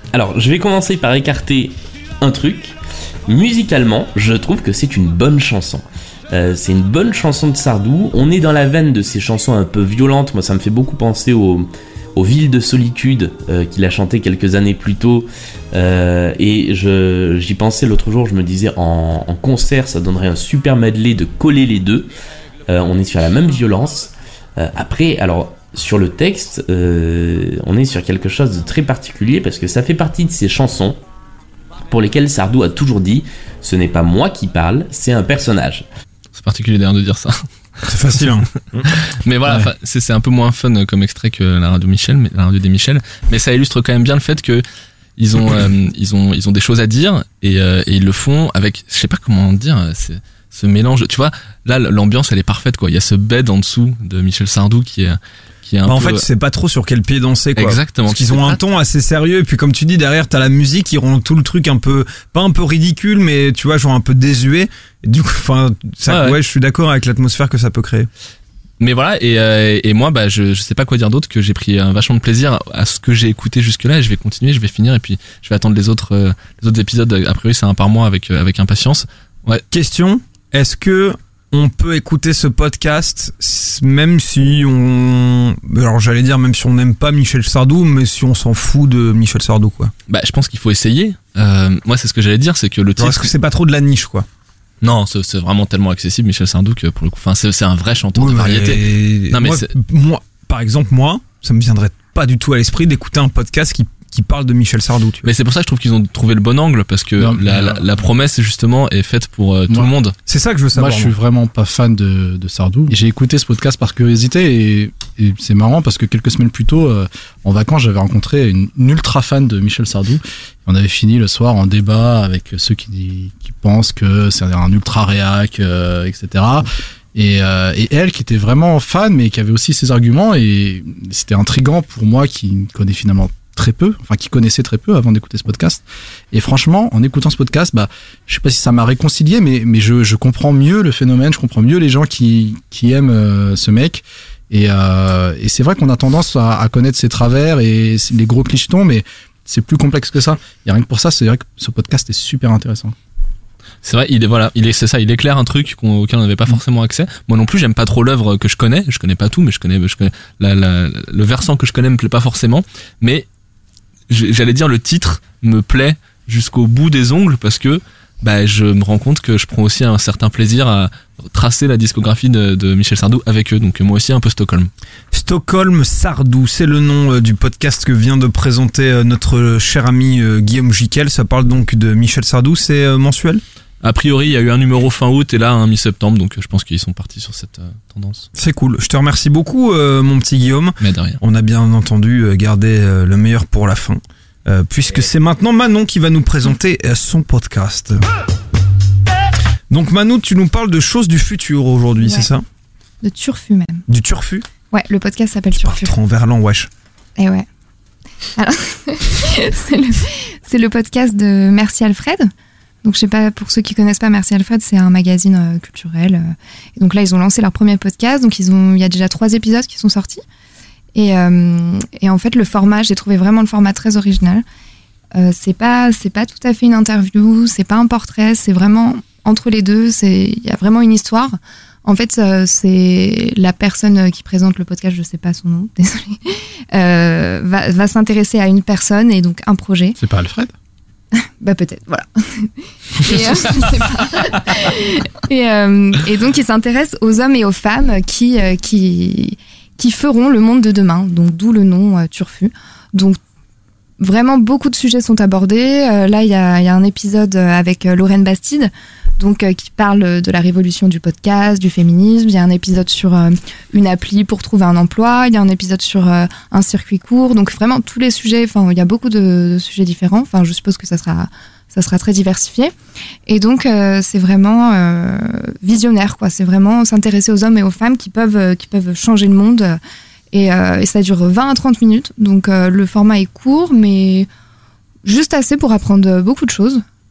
alors, je vais commencer par écarter un truc. Musicalement, je trouve que c'est une bonne chanson. Euh, c'est une bonne chanson de Sardou. On est dans la veine de ces chansons un peu violentes. Moi, ça me fait beaucoup penser au, aux Villes de solitude euh, qu'il a chanté quelques années plus tôt. Euh, et je, j'y pensais l'autre jour. Je me disais en, en concert, ça donnerait un super medley de coller les deux. Euh, on est sur la même violence. Euh, après, alors sur le texte, euh, on est sur quelque chose de très particulier parce que ça fait partie de ces chansons pour lesquelles Sardou a toujours dit « Ce n'est pas moi qui parle, c'est un personnage ». C'est particulier d'ailleurs de dire ça. C'est facile, hein. Mais voilà, Ouais. c'est, c'est un peu moins fun comme extrait que la radio Michel, mais la radio des Michel. Mais ça illustre quand même bien le fait que ils ont, euh, ils ont, ils ont des choses à dire et, euh, et ils le font avec, je sais pas comment dire, c'est ce mélange. Tu vois, là l'ambiance elle est parfaite quoi. Il y a ce bed en dessous de Michel Sardou qui est qui est un bah, peu... en fait, tu sais pas trop sur quel pied danser, quoi. Exactement. Parce qu'ils ont un ton assez sérieux, et puis comme tu dis, derrière, t'as la musique, qui rend tout le truc un peu, pas un peu ridicule, mais tu vois, genre un peu désuet. Et du coup, enfin, ça, Ouais, ouais, ouais. je suis d'accord avec l'atmosphère que ça peut créer. Mais voilà, et, euh, et moi, bah, je, je sais pas quoi dire d'autre, que j'ai pris un vachement de plaisir à ce que j'ai écouté jusque-là, et je vais continuer, je vais finir, et puis je vais attendre les autres, euh, les autres épisodes. A priori, c'est un par mois avec, euh, avec impatience. Ouais. Question, est-ce que on peut écouter ce podcast même si on, alors j'allais dire même si on n'aime pas Michel Sardou, mais si on s'en fout de Michel Sardou, quoi. Bah, je pense qu'il faut essayer. Euh, moi, c'est ce que j'allais dire, c'est que le titre. Genre, est-ce que c'est pas trop de la niche, quoi? Non, c'est, c'est vraiment tellement accessible, Michel Sardou, que pour le coup, enfin, c'est, c'est un vrai chanteur Oui, de mais variété. Non, mais moi, c'est... moi, par exemple, moi, ça me viendrait pas du tout à l'esprit d'écouter un podcast qui qui parle de Michel Sardou, tu vois. Mais c'est pour ça que je trouve qu'ils ont trouvé le bon angle, parce que Non, la, la, la promesse justement est faite pour euh, tout Moi- le monde. C'est ça que je veux savoir. Moi, je suis vraiment pas fan de, de Sardou. J'ai écouté ce podcast par curiosité et, et c'est marrant parce que quelques semaines plus tôt, euh, en vacances, j'avais rencontré une, une ultra fan de Michel Sardou. On avait fini le soir en débat avec ceux qui, qui pensent que c'est un ultra réac, euh, et cetera. Et, euh, et elle qui était vraiment fan, mais qui avait aussi ses arguments, et c'était intriguant pour moi qui ne connais finalement très peu, enfin qui connaissait très peu avant d'écouter ce podcast. Et franchement, en écoutant ce podcast, bah, je sais pas si ça m'a réconcilié, mais, mais je, je comprends mieux le phénomène, je comprends mieux les gens qui, qui aiment euh, ce mec. Et, euh, et c'est vrai qu'on a tendance à, à connaître ses travers et les gros clichetons, mais c'est plus complexe que ça. Et rien que pour ça, c'est vrai que ce podcast est super intéressant. C'est vrai, il est voilà, il est c'est ça, il éclaire un truc qu'on, auquel on n'avait pas forcément accès. Moi non plus, j'aime pas trop l'œuvre que je connais. Je connais pas tout, mais je connais, je connais la, la, le versant que je connais me plaît pas forcément. Mais j'allais dire le titre me plaît jusqu'au bout des ongles parce que bah je me rends compte que je prends aussi un certain plaisir à tracer la discographie de, de Michel Sardou avec eux. Donc moi aussi un peu Stockholm. Stockholm Sardou, c'est le nom euh, du podcast que vient de présenter euh, notre cher ami euh, Guillaume Jiquel. Ça parle donc de Michel Sardou, c'est euh, mensuel? A priori, il y a eu un numéro fin août et là un mi-septembre, donc je pense qu'ils sont partis sur cette euh, tendance. C'est cool. Je te remercie beaucoup, euh, mon petit Guillaume. Mais de rien. On a bien entendu euh, gardé euh, le meilleur pour la fin, euh, puisque c'est maintenant Manon qui va nous présenter euh, son podcast. Donc Manon, tu nous parles de choses du futur aujourd'hui, Ouais. c'est ça? De Turfu même. Du turfu? Ouais, le podcast s'appelle Turfu. Trop en verlan, wesh. Et ouais. Alors, c'est le, c'est le podcast de Merci Alfred. Donc je sais pas, pour ceux qui connaissent pas Merci Alfred, c'est un magazine euh, culturel. euh. Et donc là, ils ont lancé leur premier podcast. Donc ils ont, il y a déjà trois épisodes qui sont sortis. Et, euh, et en fait, le format, j'ai trouvé vraiment le format très original. Euh, c'est pas, c'est pas tout à fait une interview, c'est pas un portrait, c'est vraiment entre les deux. C'est, il y a vraiment une histoire. En fait, euh, c'est la personne qui présente le podcast, je sais pas son nom, désolée, euh, va, va s'intéresser à une personne et donc un projet. C'est pas Alfred? Bah peut-être, voilà. et, euh, je sais pas. et, euh, et donc il s'intéresse aux hommes et aux femmes qui, euh, qui, qui feront le monde de demain, donc d'où le nom euh, Turfu. Donc vraiment beaucoup de sujets sont abordés. Euh, là il y a, y a un épisode avec euh, Lorraine Bastide, donc euh, qui parle de la révolution du podcast, du féminisme. Il y a un épisode sur euh, une appli pour trouver un emploi. Il y a un épisode sur euh, un circuit court. Donc vraiment tous les sujets. Enfin, il y a beaucoup de, de sujets différents. Enfin, je suppose que ça sera, ça sera très diversifié. Et donc euh, c'est vraiment euh, visionnaire, quoi. C'est vraiment s'intéresser aux hommes et aux femmes qui peuvent, euh, qui peuvent changer le monde. Et, euh, et ça dure vingt à trente minutes. Donc euh, le format est court, mais juste assez pour apprendre beaucoup de choses.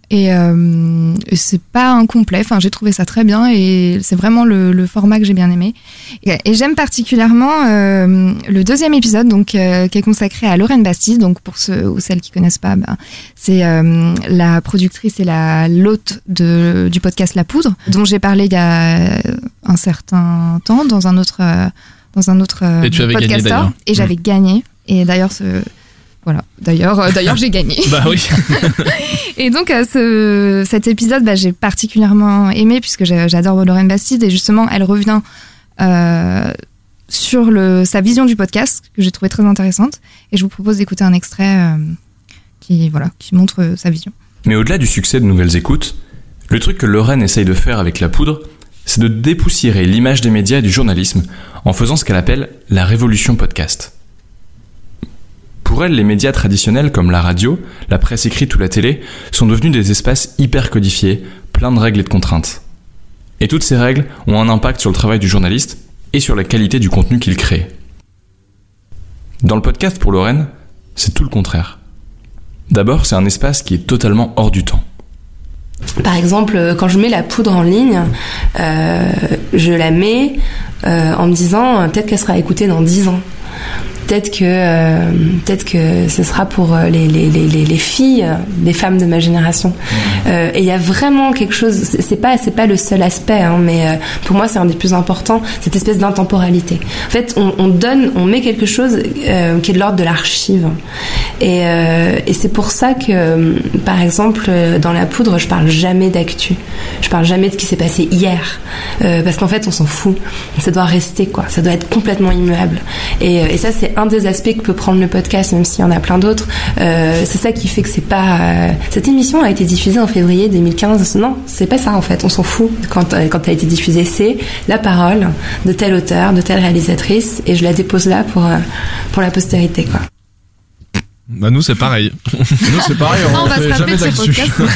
Et euh, c'est pas incomplet. Enfin, j'ai trouvé ça très bien et c'est vraiment le, le format que j'ai bien aimé. Et, et j'aime particulièrement euh, le deuxième épisode, donc euh, qui est consacré à Lorraine Bastide. Donc pour ceux ou celles qui connaissent pas, ben, c'est euh, la productrice et la l'hôte de du podcast La Poudre, dont j'ai parlé il y a un certain temps dans un autre euh, dans un autre euh, et tu avais gagné d'ailleurs. Et j'avais mmh. gagné. Et d'ailleurs ce Voilà. D'ailleurs, euh, d'ailleurs, j'ai gagné. Bah oui. Et donc, euh, ce, cet épisode, bah, j'ai particulièrement aimé puisque j'adore Lorraine Bastide et justement, elle revient euh, sur le, sa vision du podcast que j'ai trouvé très intéressante. Et je vous propose d'écouter un extrait euh, qui, voilà, qui montre euh, sa vision. Mais au-delà du succès de Nouvelles Écoutes, le truc que Lorraine essaye de faire avec La Poudre, c'est de dépoussiérer l'image des médias et du journalisme en faisant ce qu'elle appelle la révolution podcast. Pour elle, les médias traditionnels comme la radio, la presse écrite ou la télé sont devenus des espaces hyper codifiés, pleins de règles et de contraintes. Et toutes ces règles ont un impact sur le travail du journaliste et sur la qualité du contenu qu'il crée. Dans le podcast pour Lorraine, c'est tout le contraire. D'abord, c'est un espace qui est totalement hors du temps. Par exemple, quand je mets la poudre en ligne, euh, je la mets euh, en me disant euh, peut-être qu'elle sera écoutée dans dix ans. Peut-être que euh, peut-être que ce sera pour les les les les filles, les femmes de ma génération. Euh, et il y a vraiment quelque chose. C'est pas c'est pas le seul aspect, hein, mais euh, pour moi c'est un des plus importants. Cette espèce d'intemporalité. En fait, on, on donne, on met quelque chose euh, qui est de l'ordre de l'archive. Et euh, et c'est pour ça que, par exemple, dans La Poudre, je parle jamais d'actu. Je parle jamais de ce qui s'est passé hier, euh, parce qu'en fait, on s'en fout. Ça doit rester, quoi. Ça doit être complètement immuable. Et, et ça, c'est un des aspects que peut prendre le podcast, même s'il y en a plein d'autres. Euh, c'est ça qui fait que c'est pas. Euh, cette émission a été diffusée en février deux mille quinze. Non, c'est pas ça en fait. On s'en fout quand euh, quand elle a été diffusée. C'est la parole de tel auteur, de telle réalisatrice, et je la dépose là pour euh, pour la postérité, quoi. Bah nous c'est pareil. Nous c'est pareil, on, on va fait se jamais d'actu.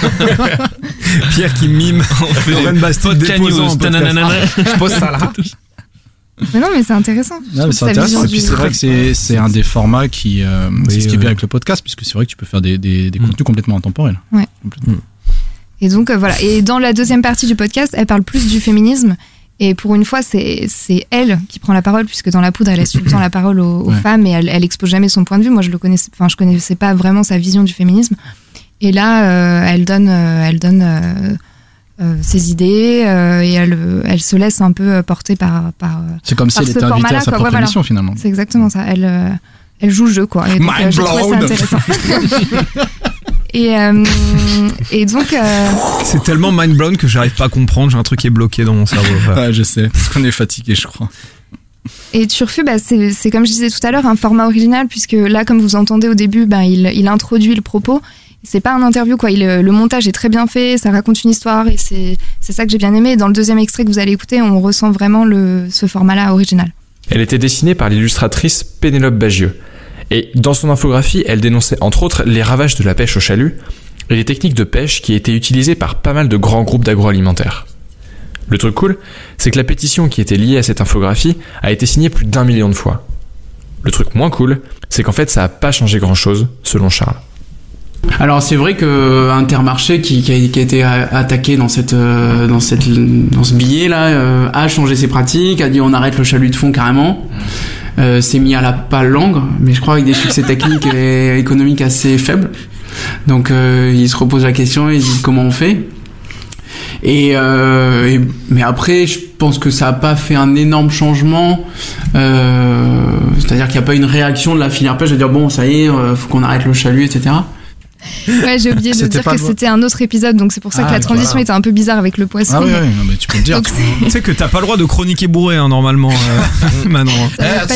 Pierre qui mime. On fait Lorraine Bastide déposant en podcast. Je pose ça là. Mais non, mais c'est intéressant. Non, mais c'est intéressant. Et puis c'est vrai que c'est c'est un des formats qui euh, oui, c'est ce qui est bien avec le podcast, puisque c'est vrai que tu peux faire des des, des mmh. contenus complètement intemporels. Ouais. Complètement. Et donc euh, voilà. Et dans la deuxième partie du podcast, elle parle plus du féminisme. Et pour une fois, c'est c'est elle qui prend la parole, puisque dans La Poudre, elle laisse tout le temps la parole aux, aux ouais. femmes et elle elle expose jamais son point de vue. Moi, je le connaissais. Enfin, je connaissais pas vraiment sa vision du féminisme. Et là, euh, elle donne euh, elle donne euh, Euh, ses idées euh, et elle, elle se laisse un peu porter par par. C'est comme si elle était invitée à sa propre émission, voilà. Finalement. C'est exactement ça. Elle euh, elle joue le jeu, quoi. Et donc, euh, j'ai trouvé ça intéressant. et euh, et donc. Euh... C'est tellement mind blown que j'arrive pas à comprendre. J'ai un truc qui est bloqué dans mon cerveau. Ouais, je sais. Parce qu'on est fatigué, je crois. Et Turfu, bah, c'est c'est comme je disais tout à l'heure, un format original, puisque là, comme vous entendez au début, bah, il il introduit le propos. C'est pas un interview, quoi. Il, le montage est très bien fait, ça raconte une histoire et c'est c'est ça que j'ai bien aimé. Dans le deuxième extrait que vous allez écouter, on ressent vraiment le ce format-là original. Elle était dessinée par l'illustratrice Pénélope Bagieux. Et dans son infographie, elle dénonçait entre autres les ravages de la pêche au chalut et les techniques de pêche qui étaient utilisées par pas mal de grands groupes d'agroalimentaire. Le truc cool, c'est que la pétition qui était liée à cette infographie a été signée plus d'un million de fois. Le truc moins cool, c'est qu'en fait ça a pas changé grand-chose, selon Charles. Alors c'est vrai que Intermarché qui, qui, a, qui a été attaqué dans cette dans cette dans ce billet là euh, a changé ses pratiques, a dit on arrête le chalut de fond carrément, euh, s'est mis à la pâle langue, mais je crois avec des succès techniques et économiques assez faibles. Donc euh, il se repose la question, il dit comment on fait. Et, euh, et mais après je pense que ça a pas fait un énorme changement, euh, c'est-à-dire qu'il n'y a pas une réaction de la filière pêche de dire bon ça y est, euh, faut qu'on arrête le chalut, et cetera. Ouais, j'ai oublié de dire que c'était un autre épisode, donc c'est pour ça ah, que la transition voilà. était un peu bizarre avec le poisson. Ah oui, oui, non, mais tu peux le dire. Tu sais que t'as pas le droit de chroniquer bourré, hein, normalement, euh, Manon. Après,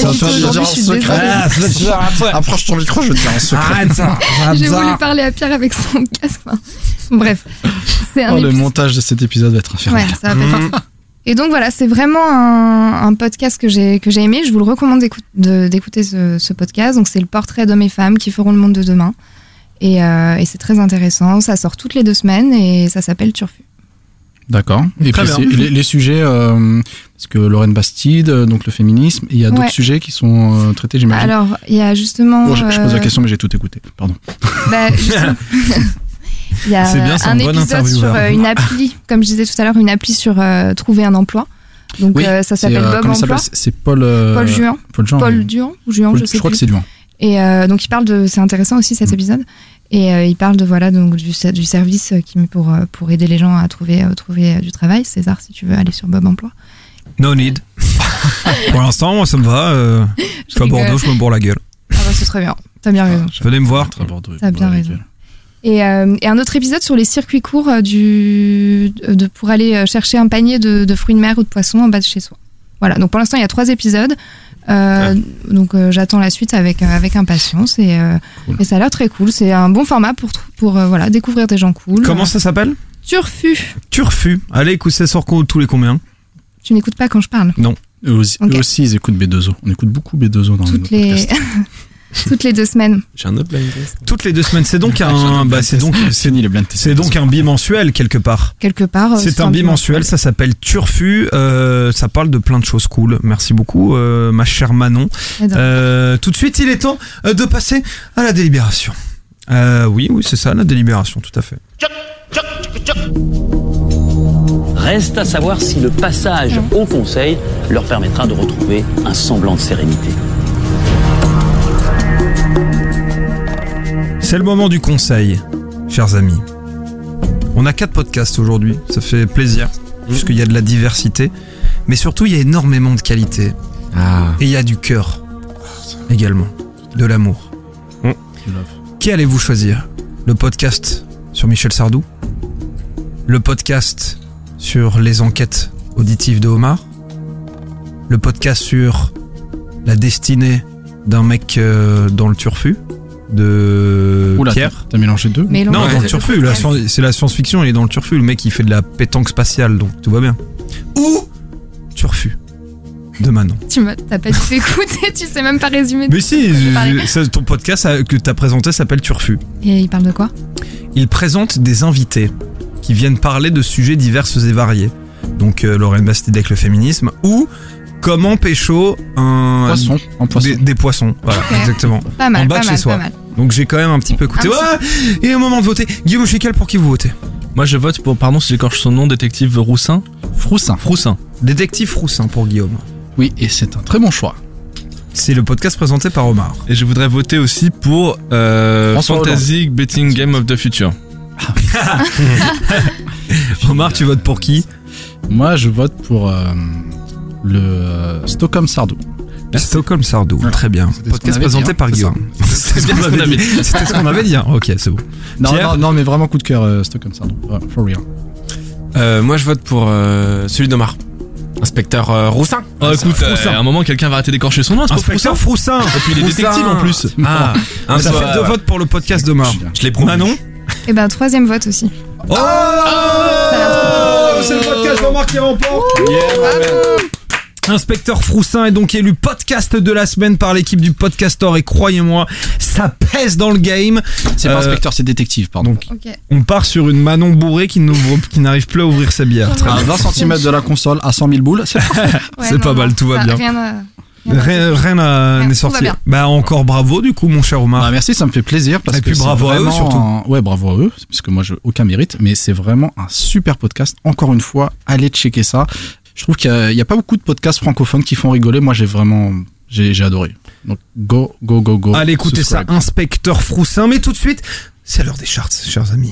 je ton micro, je vais te dire un secret. Arrête ça. J'ai voulu parler à Pierre avec son casque. Bref, c'est un. Oh, le montage de cet épisode va être infernal. Ouais, ça va être. Et donc voilà, c'est vraiment un, un podcast que j'ai que j'ai aimé. Je vous le recommande de, d'écouter ce, ce podcast. Donc c'est le portrait d'hommes et femmes qui feront le monde de demain. Et, euh, et c'est très intéressant, ça sort toutes les deux semaines et ça s'appelle Turfu. D'accord. Et puis les, les sujets, euh, parce que Lorraine Bastide, donc le féminisme, il y a d'autres ouais. sujets qui sont euh, traités, j'imagine. Alors, il y a justement... Oh, je, je pose la question, mais j'ai tout écouté, pardon. Bah, Il y a C'est bien, c'est un un bon épisode intervieweur. sur euh, une appli, comme je disais tout à l'heure, une appli sur euh, trouver un emploi. Donc Oui, euh, ça c'est, s'appelle euh, Bob comment il Emploi. s'appelle C'est Paul. euh, Paul Juan. Paul Juan. Paul oui. Duhan ou Juan, Paul- je sais je crois plus. que c'est Duhan. Et euh, donc il parle de, c'est intéressant aussi cet épisode. Et euh, il parle de voilà donc du, du service qui met pour euh, pour aider les gens à trouver euh, trouver euh, du travail. César, si tu veux aller sur Bob Emploi. No need. Pour l'instant, moi, ça me va. Euh, je suis à rigole. Bordeaux, je me bourre la gueule. Ah bah c'est très bien. T'as bien raison. Venez me voir. T'as bien raison. Et, euh, et un autre épisode sur les circuits courts euh, du, de, pour aller euh, chercher un panier de, de fruits de mer ou de poissons en bas de chez soi. Voilà, donc pour l'instant il y a trois épisodes. Euh, donc euh, j'attends la suite avec, euh, avec impatience et, euh, et ça a l'air très cool. C'est un bon format pour, pour euh, voilà, découvrir des gens cool. Comment ça s'appelle? Turfu. Turfu. Allez, écoute, ça sort tous les combien? Tu n'écoutes pas quand je parle? Non. Eux aussi, Ok. eux aussi, ils écoutent B deux O. On écoute beaucoup B deux O dans Toutes le les... podcast. Toutes les deux semaines. J'ai un autre blind test. Toutes les deux semaines, c'est donc un, bah, c'est donc, c'est, c'est donc un bimensuel quelque part. Quelque part. euh, C'est un bimensuel, ça s'appelle Turfu. Euh, ça parle de plein de choses cool. Merci beaucoup, euh, ma chère Manon. Euh, tout de suite, il est temps euh, de passer à la délibération. Euh, oui, oui, c'est ça, la délibération, tout à fait. Reste à savoir si le passage au Conseil leur permettra de retrouver un semblant de sérénité. C'est le moment du conseil, chers amis. On a quatre podcasts aujourd'hui, ça fait plaisir, puisqu'il y a de la diversité, mais surtout il y a énormément de qualité. Ah. Et il y a du cœur également, de l'amour. Mm. Qui allez-vous choisir? Le podcast sur Michel Sardou? Le podcast sur les enquêtes auditives de Omar? Le podcast sur la destinée d'un mec euh, dans le turfu de Oula, Pierre? t'as- t'as mélangé deux? Mélange. Non, Ouais, dans le c'est turfu, la science- c'est la science-fiction, il est dans le turfu, le mec il fait de la pétanque spatiale, donc tout va bien. Ou Turfu de Manon. Tu m'as, t'as pas dû écouter, tu sais même pas résumer. Mais si, Je vais parler. je- ça, ton podcast euh, que t'as présenté s'appelle Turfu. Et il parle de quoi? Il présente des invités qui viennent parler de sujets divers et variés. Donc euh, Lorraine Bastide avec le féminisme ou comment pécho un Poisson, un poisson. Des, des poissons. Voilà, Ok. exactement. Pas mal, en bas pas de mal, chez soi. pas mal. Donc j'ai quand même un petit peu écouté. Un Ouais, et au moment de voter, Guillaume Chical, pour qui vous votez? Moi je vote pour, pardon si j'écorche son nom, détective Roussin. Froussin. Froussin. Détective Froussin pour Guillaume. Oui, et c'est un très bon choix. C'est le podcast présenté par Omar. Et je voudrais voter aussi pour euh, François Fantasy Betting Game of the Future. Omar, tu votes pour qui? Moi, je vote pour euh, le euh, Stockholm Sardou. Stockholm Sardou, très bien. C'était ce Podcast qu'on avait présenté dit, hein, par c'est Guillaume. ça. C'était ce qu'on avait dit. C'était ce qu'on avait dit. hein. Ok, c'est bon. Non, Pierre non, non, mais vraiment coup de cœur, euh, Stockholm Sardou. Ouais, for real. Euh, moi, je vote pour euh, celui d'Omar. Inspecteur euh, Roussin. Oh écoute, Froussin. euh, à un moment quelqu'un va arrêter d'écorcher son nom, c'est pas Inspecteur Froussin. Froussin. Et puis il est Froussin. détective en plus. Ah, un Ça soir- fait deux votes pour le podcast d'Omar. Je l'ai promu. Manon? Et ben troisième vote aussi. Oh, c'est le podcast d'Omar qui remporte. Inspecteur Froussin est donc élu podcast de la semaine par l'équipe du Podcastor et croyez-moi, ça pèse dans le game. C'est pas Euh, inspecteur, c'est détective, pardon. Donc, Ok. on part sur une Manon bourrée qui, n'ouvre- qui n'arrive plus à ouvrir sa bière. Très À bien. vingt centimètres de la console, à cent mille boules, c'est parfait. Ouais, C'est non, pas non, mal, tout va ça, bien. Rien à... Rien, rien n'a- Rien, n'est tout sorti. va bien. Bah encore bravo du coup mon cher Omar. Bah, merci, ça me fait plaisir. Parce Et que puis c'est bravo à eux, vraiment surtout. un- Ouais, bravo à eux, parce que moi, j'ai aucun mérite, mais c'est vraiment un super podcast. Encore une fois, allez checker ça. Je trouve qu'il n'y a, a pas beaucoup de podcasts francophones qui font rigoler. Moi, j'ai vraiment, j'ai, j'ai adoré. Donc, go, go, go, go. Allez écoutez ça, Subscribe. Inspecteur Froussin. Mais tout de suite, c'est l'heure des charts, chers amis.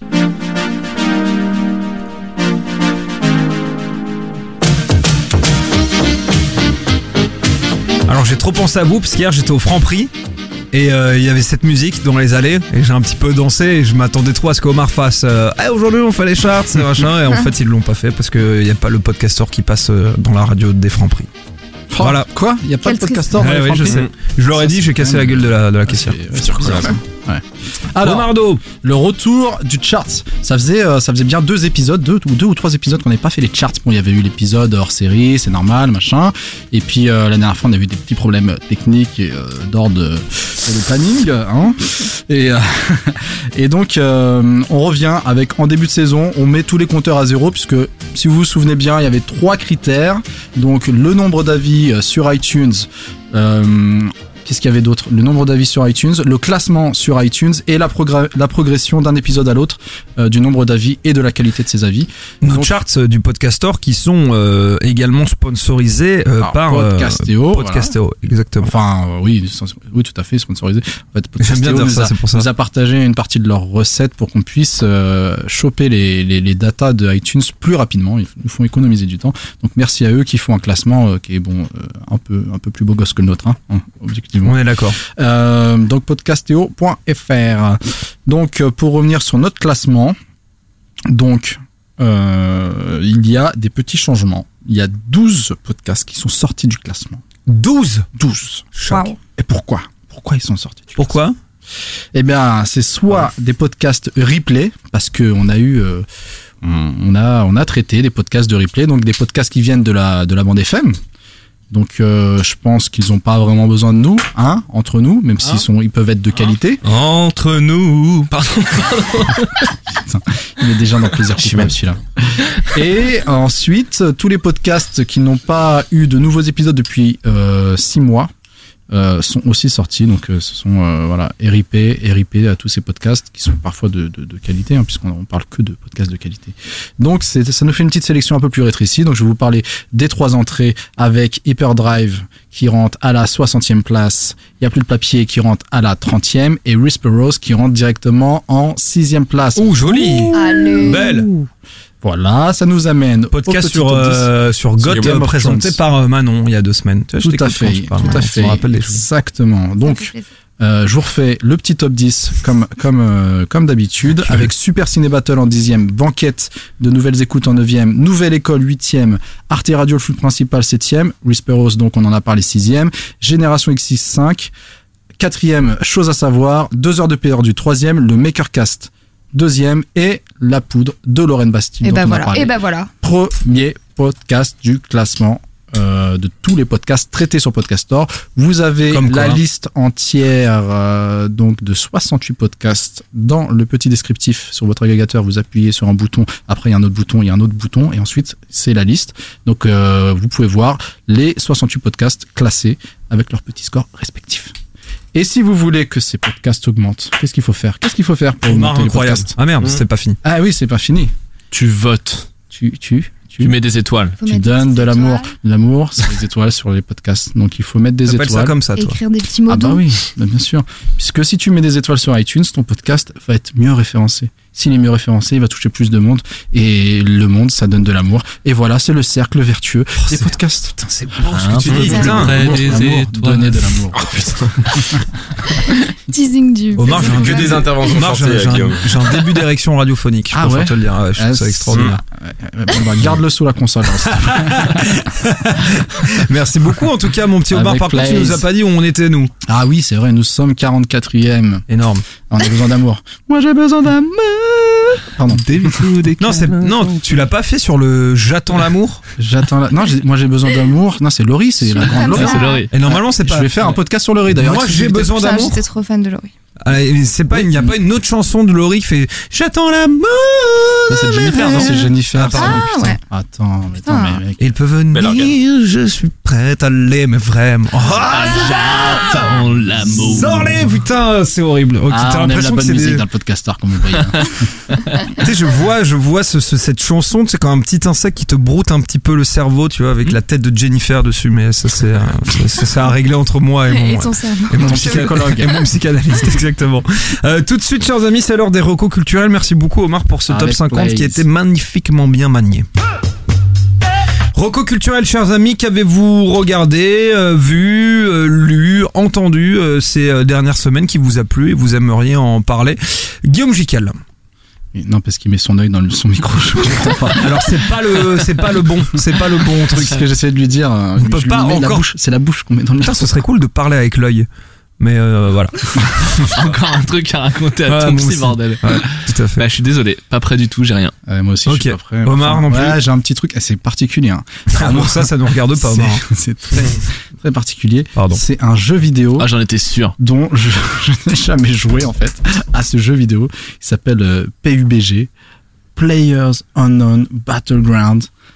Alors j'ai trop pensé à vous parce qu'hier j'étais au Franprix et euh, il y avait cette musique dans les allées et j'ai un petit peu dansé et je m'attendais trop à ce qu'Omar fasse euh, hey, aujourd'hui on fait les charts et machin et en fait ils l'ont pas fait parce qu'il n'y a pas le podcastor qui passe euh, dans la radio des Franprix. Oh, Voilà. Quoi? Il n'y a pas Quelle de podcastor dans Ouais, les ouais, je Franprix sais. Je leur ai Ça, dit, c'est j'ai cassé quand la même- gueule de la, de la Ah, caissière. c'est- c'est cool, ça. Ouais. Alors, Leonardo, le retour du charts. Ça faisait, euh, ça faisait bien deux épisodes, deux ou deux ou trois épisodes qu'on n'avait pas fait les charts. Bon, il y avait eu l'épisode hors série, c'est normal, machin. Et puis euh, la dernière fois, on a eu des petits problèmes techniques et euh, d'ordre de, de planning, hein. Et euh, et donc euh, on revient avec en début de saison, on met tous les compteurs à zéro puisque si vous vous souvenez bien, il y avait trois critères. Donc le nombre d'avis euh, sur iTunes. Euh, Qu'est-ce qu'il y avait d'autre? Le nombre d'avis sur iTunes, le classement sur iTunes et la, progr- la progression d'un épisode à l'autre euh, du nombre d'avis et de la qualité de ces avis. Nos Donc, charts euh, du Podcastor qui sont euh, également sponsorisés euh, alors, par Podcastéo. Euh, Podcastéo, voilà. Exactement. Enfin, euh, oui, oui, tout à fait, sponsorisé. En fait, J'aime bien dire nous, ça, a, c'est pour ça. nous a partagé une partie de leurs recettes pour qu'on puisse euh, choper les, les, les datas de iTunes plus rapidement. Ils nous font économiser du temps. Donc merci à eux qui font un classement euh, qui est bon, euh, un peu un peu plus beau gosse que le nôtre, hein, objectivement. On est d'accord. Euh, donc podcastéo point f r. Donc euh, pour revenir sur notre classement, donc euh, il y a des petits changements. Il y a douze podcasts qui sont sortis du classement. douze douze. Wow. Et pourquoi Pourquoi ils sont sortis du Pourquoi classement? Eh bien, c'est soit des podcasts replay, parce que on a eu, euh, on, on a, on a traité des podcasts de replay, donc des podcasts qui viennent de la, de la bande F M. Donc, euh, je pense qu'ils n'ont pas vraiment besoin de nous, hein, entre nous, même Ah. s'ils sont, ils peuvent être de qualité. Entre nous, pardon, pardon. Il est déjà dans plaisir coupable celui-là. Et ensuite, tous les podcasts qui n'ont pas eu de nouveaux épisodes depuis euh, six mois. Euh, sont aussi sortis, donc euh, ce sont euh, voilà R I P, R I P à tous ces podcasts qui sont parfois de, de, de qualité, hein, puisqu'on on parle que de podcasts de qualité. Donc c'est, ça nous fait une petite sélection un peu plus rétrécie. Donc je vais vous parler des trois entrées avec Hyperdrive qui rentre à la soixantième place, il y a plus de papier qui rentre à la trentième et Whisperers qui rentre directement en sixième place. Oh joli, Allez. belle. Voilà, ça nous amène podcast au sur petit top dix. euh, sur Sur Got Game euh, of présenté Thrones. par euh, Manon il y a deux semaines. Tu vois, je Tout à t'écoute quand fait, tu parles, tout à hein, fait. ça me rappelle des choses. Exactement. Donc, euh, je vous refais le petit top dix comme comme euh, comme d'habitude avec Super Ciné Battle en dixième, Banquette de Nouvelles Écoutes en neuvième, Nouvelle École huitième, Arte Radio le flux principal septième, Whisperers donc on en a parlé sixième, Génération X six cinq, quatrième Chose à savoir, deux heures de perdu troisième, le Makercast deuxième et La Poudre de Lorraine Bastille Et dont bah on a voilà. parlé. Et bah voilà. Premier podcast du classement euh, de tous les podcasts traités sur Podcastor. Vous avez Comme quoi. la liste entière euh, donc de soixante-huit podcasts dans le petit descriptif sur votre agrégateur. Vous appuyez sur un bouton, après il y a un autre bouton, il y a un autre bouton et ensuite c'est la liste. Donc euh, vous pouvez voir les soixante-huit podcasts classés avec leurs petits scores respectifs. Et si vous voulez que ces podcasts augmentent, qu'est-ce qu'il faut faire Qu'est-ce qu'il faut faire pour Omar, augmenter les incroyable. podcasts Ah merde, c'était pas fini. Ah oui, c'est pas fini. Tu votes. Tu, tu, Tu mets des étoiles. Faut tu mettre donnes des de l'amour. étoiles. L'amour, c'est les étoiles sur les podcasts. Donc il faut mettre des T'appelles étoiles. ça comme ça, toi. Écrire des petits mots Ah bah doux. oui, bah bien sûr. Puisque si tu mets des étoiles sur iTunes, ton podcast va être mieux référencé. S'il est mieux référencé, il va toucher plus de monde. Et le monde, ça donne de l'amour. Et voilà, c'est le cercle vertueux des Oh, c'est- podcasts. Putain, c'est beau Ah, ce que tu un peu dis, plus putain. près Près L'amour, des l'amour, étoiles. donner de l'amour. Teasing du. Omar, j'ai un, Que des interventions Omar, j'ai, forcées, j'ai un, Guillaume. j'ai un début d'érection radiophonique. Je Ah préfère ouais te le dire. Ouais, je trouve Ah, ça extraordinaire. c'est- ouais, ouais, bon, bah, garde-le sous la console. hein. Merci beaucoup en tout cas, mon petit Omar. Avec Par contre, tu nous as plaisir. pas dit où on était, nous. Ah oui, c'est vrai, nous sommes quarante-quatrième. Énorme. On a besoin d'amour. Moi, j'ai besoin d'amour. Pardon. Non, c'est, non, tu l'as pas fait sur le J'attends l'amour. J'attends la... Non, j'ai- moi j'ai besoin d'amour. Non, c'est Laurie, c'est la grande comme Laurie. ça. C'est Laurie. Et normalement, c'est pas. Je vais faire un podcast sur Laurie d'ailleurs. Moi, j'ai besoin Putain, d'amour. j'étais trop fan de Laurie. Ah, et c'est pas, il n'y a pas une autre chanson de Laurie qui fait J'attends l'amour. Ça, c'est Jennifer, non C'est Jennifer. Ah, pardon, Ah, putain. ouais. Attends, mais Putain. attends, mais mec. Il peut venir, je suis prête à l'aimer vraiment. Ah, J'attends l'amour. Sors-les, putain, c'est horrible. Ok, Ah, t'as on aime la l'impression que bonne c'est musique des... dans le podcastar, comme vous voyez. Tu sais, je vois, je vois ce, ce- cette chanson, c'est quand un petit insecte qui te broute un petit peu le cerveau, tu vois, avec la tête de Jennifer dessus, mais ça c'est, euh, ça, ça a réglé entre moi et mon, Et ton cerveau. et mon Ton psychologue et mon psychanalyste, exactement. Euh, tout de suite, chers amis, c'est l'heure des recos culturels. Merci beaucoup, Omar, pour ce top Avec cinquante qui plaisir. était magnifiquement bien manié. Recos culturels, chers amis, qu'avez-vous regardé, euh, vu, euh, lu, entendu euh, ces euh, dernières semaines qui vous a plu et vous aimeriez en parler? Guillaume Jical. Non, parce qu'il met son œil dans le- son micro. Je comprends pas. Alors c'est pas le, c'est pas le bon, c'est pas le bon truc. C'est ce que j'essaie de lui dire. euh, On peut je lui pas mets la encore- bouche. C'est la bouche qu'on met dans le Putain, micro. ce serait cool de parler avec l'œil. Mais euh, voilà. Encore un truc à raconter à Ouais, ton moi psy, aussi. bordel. Ouais, tout à fait. Bah, je suis désolé, pas prêt du tout, j'ai rien. Ouais, moi aussi, Ok. je suis pas prêt. Omar, non plus Ouais, j'ai un petit truc. C'est particulier. Hein. Ah bon, ça, ça nous regarde pas, Omar. C'est- C'est très, très particulier. Pardon. C'est un jeu vidéo. Ah, j'en étais sûr. dont je, je n'ai jamais joué en fait à ce jeu vidéo. Il s'appelle euh, P U B G, Players Unknown Battleground.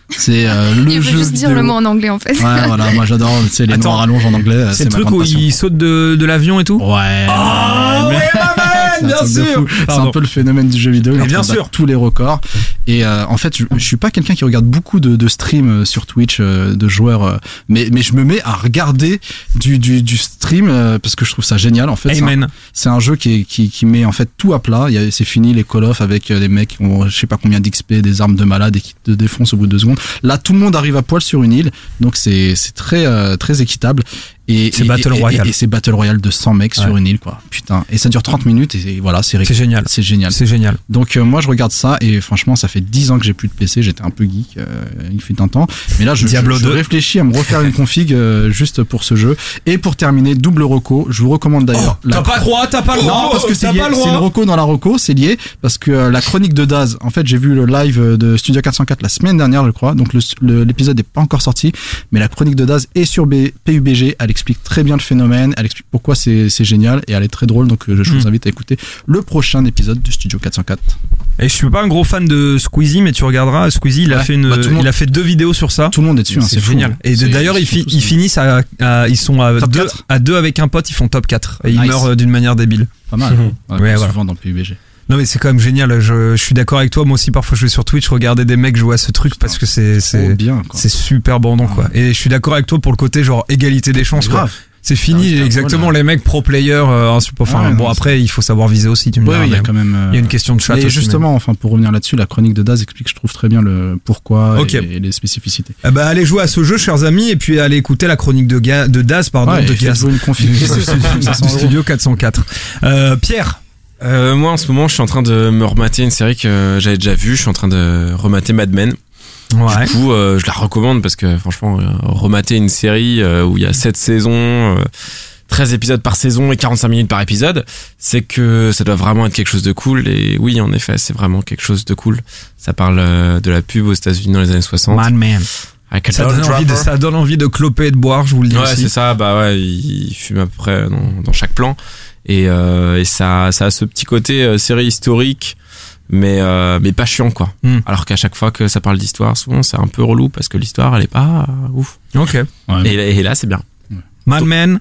C'est euh, le Il jeu faut juste dire vidéo. le mot en anglais en fait. Ouais, voilà, moi j'adore, tu sais, les Attends, noms à rallonge en anglais. C'est C'est le ma truc grande où passion. il saute de, de l'avion et tout. Ouais. Oh, mais- ouais, ma C'est un bien truc de sûr. fou. C'est Pardon. un peu le phénomène du jeu vidéo. Il est Mais en bien train de battre sûr. tous les records. Et euh, en fait, je, je suis pas quelqu'un qui regarde beaucoup de, de streams euh, sur Twitch euh, de joueurs, euh, mais mais je me mets à regarder du du, du stream euh, parce que je trouve ça génial. En fait, c'est Amen. un, c'est un jeu qui, est, qui qui met en fait tout à plat. Il y a, c'est fini les Call of avec euh, des mecs qui ont je sais pas combien d'X P, des armes de malade et qui te défoncent au bout de deux secondes. Là, tout le monde arrive à poil sur une île, donc c'est c'est très euh, très équitable. Et, C'est et- Battle et- Royale. Et, et c'est Battle Royale de cent mecs Ouais. sur une île, quoi. Putain. Et ça dure trente minutes et voilà, c'est C'est génial. C'est génial. C'est génial. Donc euh, moi je regarde ça et franchement ça fait dix ans que j'ai plus de P C, j'étais un peu geek euh, il fut un temps, mais là je, Diablo je, je deux. réfléchis à me refaire une config euh, juste pour ce jeu. Et pour terminer, double reco, je vous recommande d'ailleurs. Oh, t'as pas le droit, t'as pas le droit. Non, parce que c'est T'as lié, pas le c'est droit. une reco dans la reco, c'est lié parce que euh, la chronique de Daz, en fait j'ai vu le live de Studio quatre cent quatre la semaine dernière je crois, donc le- le- l'épisode n'est pas encore sorti, mais la chronique de Daz est sur B- P U B G, elle explique très bien le phénomène, elle explique pourquoi c'est c'est génial et elle est très drôle, donc euh, je vous Mm. invite à écouter le prochain épisode du Studio quatre cent quatre. Et je suis pas un gros fan de Squeezie, mais tu regarderas, Squeezie, il a Ouais. fait une, Bah, tout le monde- il a fait deux vidéos sur ça. Tout le monde est dessus, hein, C'est c'est fou. génial. Et C'est- d'ailleurs, ils, fi- surtout, ils c'est- finissent à, à- ils sont à Top deux, quatre. à deux avec un pote, ils font top quatre. Et ils Nice. meurent euh, d'une manière débile. Pas mal. Mhm. Ouais, Ouais, ouais, voilà. souvent dans P U B G. Non mais c'est quand même génial, je, je suis d'accord avec toi, moi aussi parfois je vais sur Twitch regarder des mecs jouer à ce truc parce que c'est c'est bien, quoi. c'est super bandant quoi. Et je suis d'accord avec toi pour le côté genre égalité des chances quoi. Grave. C'est fini Ah, exactement voilà. les mecs pro player euh, insup- enfin Ouais, bon non, après il faut savoir viser aussi tu me Ouais, diras, il y a mais quand même. euh, il y a une question de chat Et aussi, justement, enfin pour revenir là-dessus, la chronique de Daz explique, je trouve très bien le pourquoi Ok. et, et les spécificités. Eh ben, allez jouer à ce jeu, chers amis, et puis allez écouter la chronique de, Ga- de Daz, pardon, Ouais, de et Gaz. faites-vous une config. du, du studio quatre cent quatre. Euh, Pierre. Euh, moi en ce moment je suis en train de me remater une série que j'avais déjà vue, je suis en train de remater Mad Men. Ouais. Du coup euh, je la recommande parce que franchement euh, remater une série euh, où il y a sept saisons, euh, treize épisodes par saison et quarante-cinq minutes par épisode, c'est que ça doit vraiment être quelque chose de cool. Et oui en effet c'est vraiment quelque chose de cool. Ça parle euh, de la pub aux États-Unis dans les années soixante. Mad Men. Avec Ça Don donne, envie de, Draper. ça donne envie de cloper et de boire, je vous le dis Ouais, aussi. c'est ça. Bah ouais, il fume à peu près dans, dans chaque plan. Et, euh, et ça, ça a ce petit côté euh, série historique, mais euh, mais pas chiant quoi. Mm. Alors qu'à chaque fois que ça parle d'histoire, souvent c'est un peu relou parce que l'histoire elle est pas euh, ouf. Ok. Ouais. Et, et là c'est bien. Mad Men.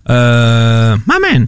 Euh, Mad Men.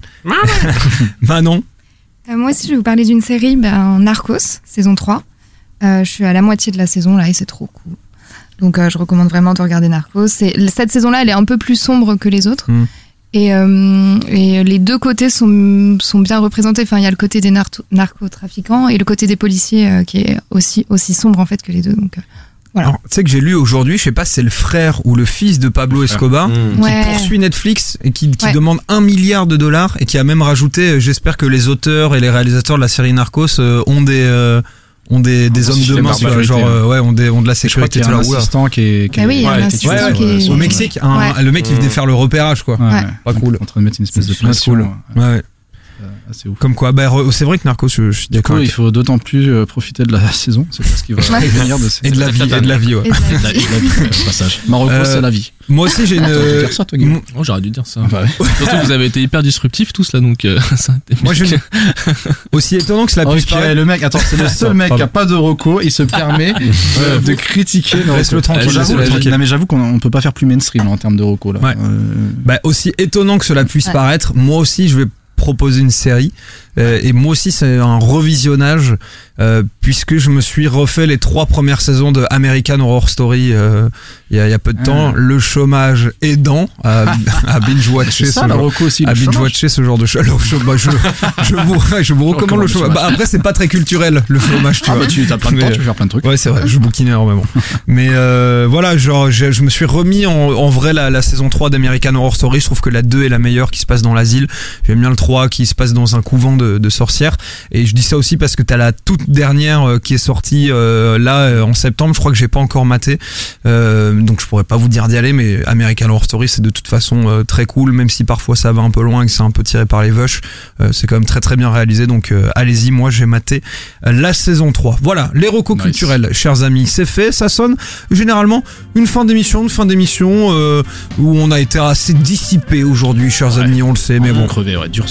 Manon. Euh, moi aussi, je vais vous parler d'une série, ben, Narcos, saison trois. Euh, je suis à la moitié de la saison là et c'est trop cool. Donc euh, je recommande vraiment de regarder Narcos. C'est, cette saison-là, elle est un peu plus sombre que les autres. Mm. Et, euh, et les deux côtés sont, sont bien représentés. Enfin, il y a le côté des narto- narcotrafiquants et le côté des policiers euh, qui est aussi, aussi sombre en fait que les deux. Donc, euh, voilà. Alors, tu sais que j'ai lu aujourd'hui, je sais pas si c'est le frère ou le fils de Pablo Escobar Mmh. qui Ouais. poursuit Netflix et qui, qui Ouais. demande un milliard de dollars et qui a même rajouté, euh, j'espère que les auteurs et les réalisateurs de la série Narcos euh, ont des euh, ont des, des Ah, hommes si, de c'est main, la tu vois, sécurité, genre ouais. euh, ouais, ont des ont de la Je crois sécurité. qu'il y a un tout là, oula. assistant qui est. qui Ah est- oui, il y a ouais, un qui est assistant tué, qui ouais, est- sur- Au Mexique, un- Ouais. le mec qui venait faire le repérage quoi. Ouais, Ouais. ouais. Pas cool. En train de mettre une espèce de C'est pas pression. cool. ouais. Ouais, ouais. Euh, assez ouf. Comme quoi, bah, re- c'est vrai que Narcos, je, je suis Du coup, d'accord. il avec- faut d'autant plus euh, profiter de la saison. C'est pas ce qui va Ouais. venir de ces- Et de la vie, et de la vie, ouais. Et de la Et de la- et de la vie, ouais, au passage. Marocco, Euh, c'est la vie. Moi aussi, j'ai une. T'aurais dû dire ça, toi, Guillaume. Mo- Oh, j'aurais dû dire ça. Bah ouais. Surtout que vous avez été hyper disruptifs tous là, donc euh, ça a été Moi, j'ai une- aussi étonnant que cela puisse Ok, paraître. le mec, attends, c'est le seul mec qui a pas de reco, il se permet euh, de critiquer. nos Laisse-le recos. tranquille, J'avoue, laisse-le tranquille. non, mais j'avoue qu'on on peut pas faire plus mainstream là, en termes de reco là. Ouais. Euh, Bah, aussi étonnant que cela puisse Ouais. paraître, moi aussi je vais proposer une série euh, et moi aussi c'est un revisionnage euh, puisque je me suis refait les trois premières saisons de American Horror Story euh, il y, a, il y a peu de temps, le chômage aidant à, à binge watcher c'est ce ça la genre, reco aussi. à le binge chômage. watcher ce genre de choses. Alors, je, bah, je, je vous je vous recommande le chômage. Bah, après c'est pas très culturel le chômage, tu Ah vois. bah tu as plein de temps, Mais- tu peux faire plein de trucs. Ouais, c'est vrai, je bouquine énormément. Mais euh, voilà, genre, je, je me suis remis en, en vrai la, la saison trois d'American Horror Story. Je trouve que la deux est la meilleure qui se passe dans l'asile. J'aime bien le trois qui se passe dans un couvent de, de sorcières. Et je dis ça aussi parce que t'as la toute dernière euh, qui est sortie euh, là euh, en septembre. Je crois que j'ai pas encore maté. Euh, donc je pourrais pas vous dire d'y aller, mais American Horror Story c'est de toute façon euh, très cool, même si parfois ça va un peu loin et que c'est un peu tiré par les vaches. Euh, c'est quand même très très bien réalisé. Donc euh, allez-y, moi j'ai maté euh, la saison trois. Voilà, les recos Nice. culturels, chers amis, c'est fait. Ça sonne généralement une fin d'émission, une fin d'émission euh, où on a été assez dissipé aujourd'hui, chers Ouais. amis, on le sait, mais Mais bon. bon, crevé, ouais, dur ce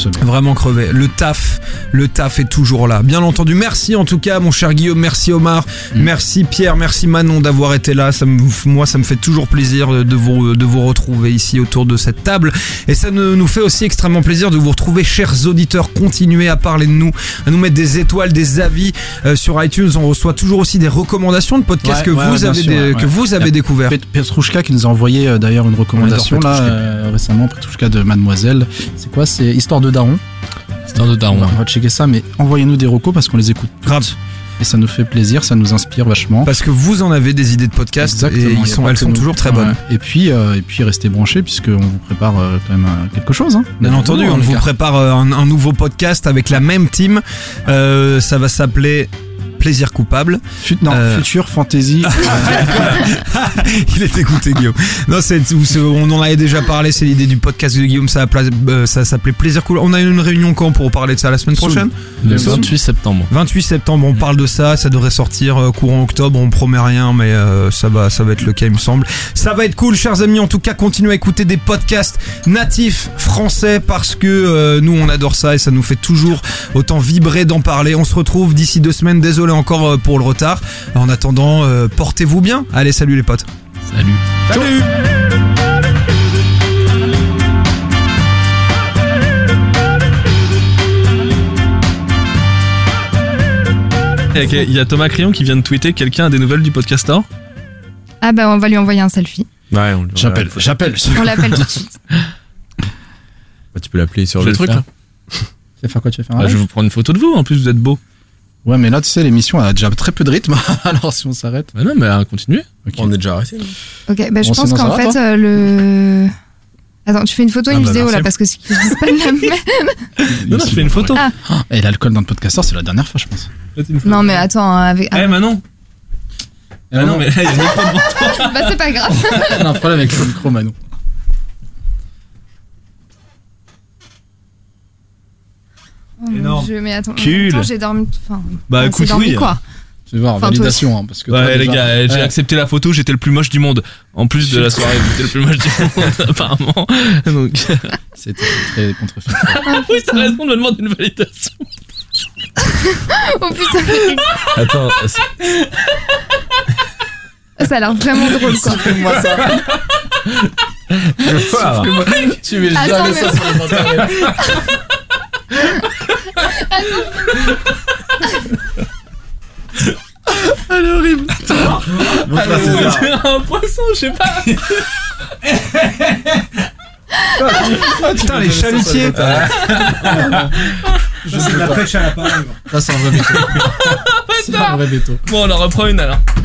semaine. Vraiment crevé. Le taf, le taf est toujours là. Bien entendu. Merci en tout cas, mon cher Guillaume. Merci Omar. Mm. Merci Pierre. Merci Manon d'avoir été là. Ça me, moi, ça me fait toujours plaisir de vous, de vous retrouver ici autour de cette table. Et ça nous fait aussi extrêmement plaisir de vous retrouver, chers auditeurs. Continuez à parler de nous, à nous mettre des étoiles, des avis euh, sur iTunes. On reçoit toujours aussi des recommandations de podcasts ouais, que, ouais, vous avez sûr, des, ouais. que vous avez découvert. Petrouchka qui nous a envoyé euh, d'ailleurs une recommandation là euh, récemment. Petrouchka de Mademoiselle. C'est quoi? C'est Histoire de Daron. Histoire de Daron. On va checker ça, mais envoyez-nous des recos parce qu'on les écoute toutes. Grave. Et ça nous fait plaisir, ça nous inspire vachement. Parce que vous en avez des idées de podcast. Exactement, et ils sont, elles sont nous. toujours très bonnes. Ouais. Et puis, euh, et puis restez branchés puisqu'on vous prépare euh, quand même euh, quelque chose. Hein. Bien entendu, on vous cas. prépare euh, un, un nouveau podcast avec la même team. Euh, ça va s'appeler Plaisir coupable. Fut, non, euh... Future Fantasy. Il est écouté, Guillaume. Non, c'est, c'est, on en avait déjà parlé. C'est l'idée du podcast de Guillaume. Ça, euh, ça s'appelait Plaisir coupable. On a une réunion quand pour parler de ça la semaine prochaine? Le vingt-huit septembre. vingt-huit septembre. On parle de ça. Ça devrait sortir euh, courant octobre. On promet rien, mais euh, ça va, ça va être le cas, il me semble. Ça va être cool, chers amis. En tout cas, continuez à écouter des podcasts natifs français parce que euh, nous, on adore ça et ça nous fait toujours autant vibrer d'en parler. On se retrouve d'ici deux semaines. Désolé encore pour le retard. En attendant, euh, portez-vous bien. Allez, salut les potes. Salut. Salut. Il y a Thomas Crayon qui vient de tweeter. Quelqu'un a des nouvelles du podcaster? Ah bah on va lui envoyer un selfie. Ouais, on j'appelle. J'appelle. On l'appelle tout de suite. Bah, tu peux l'appeler sur je le truc là. là. Tu vas faire quoi? Tu vas faire un bah, je vais vous prendre une photo de vous. En plus, vous êtes beau. Ouais, mais là, tu sais, l'émission a déjà très peu de rythme. Alors, si on s'arrête. Bah non, mais euh, continuez. Okay. On est déjà arrêté. Non ok, bah je bon, pense qu'en va, fait, euh, le. Attends, tu fais une photo et ah une bah vidéo merci. Là, parce que c'est qu'ils disent pas la même. Non, non, je fais une photo. Ah. Et l'alcool dans le podcaster, c'est la dernière fois, je pense. Non, mais attends, avec. Eh, Manon. Ah non, mais là, il y a une micro devant toi. Bah, c'est pas grave. On a un problème avec le micro, Manon. Oh mon Dieu, mais attends, cool. attends, j'ai dormi. Enfin, bah écoute, dormi, oui. Quoi. Tu vas voir, enfin, validation, hein, parce que. Ouais, les gars, j'ai ouais. accepté la photo, j'étais le plus moche du monde. En plus de la soirée, j'étais le plus moche du monde, apparemment. Donc. C'était très contrefait. Oui, t'as raison de me demander une validation. Oh putain. Attends. Ça a l'air vraiment drôle, quoi. Fais-moi ça. Je veux voir. Tu mets jamais ça sur les internet. Elle est horrible. Bon, elle est un poisson, je sais pas. Putain, les chalutiers. Je sais de la pêche à la parole. Ça, c'est un vrai béto. C'est un vrai béto. Bon, on en reprend une alors.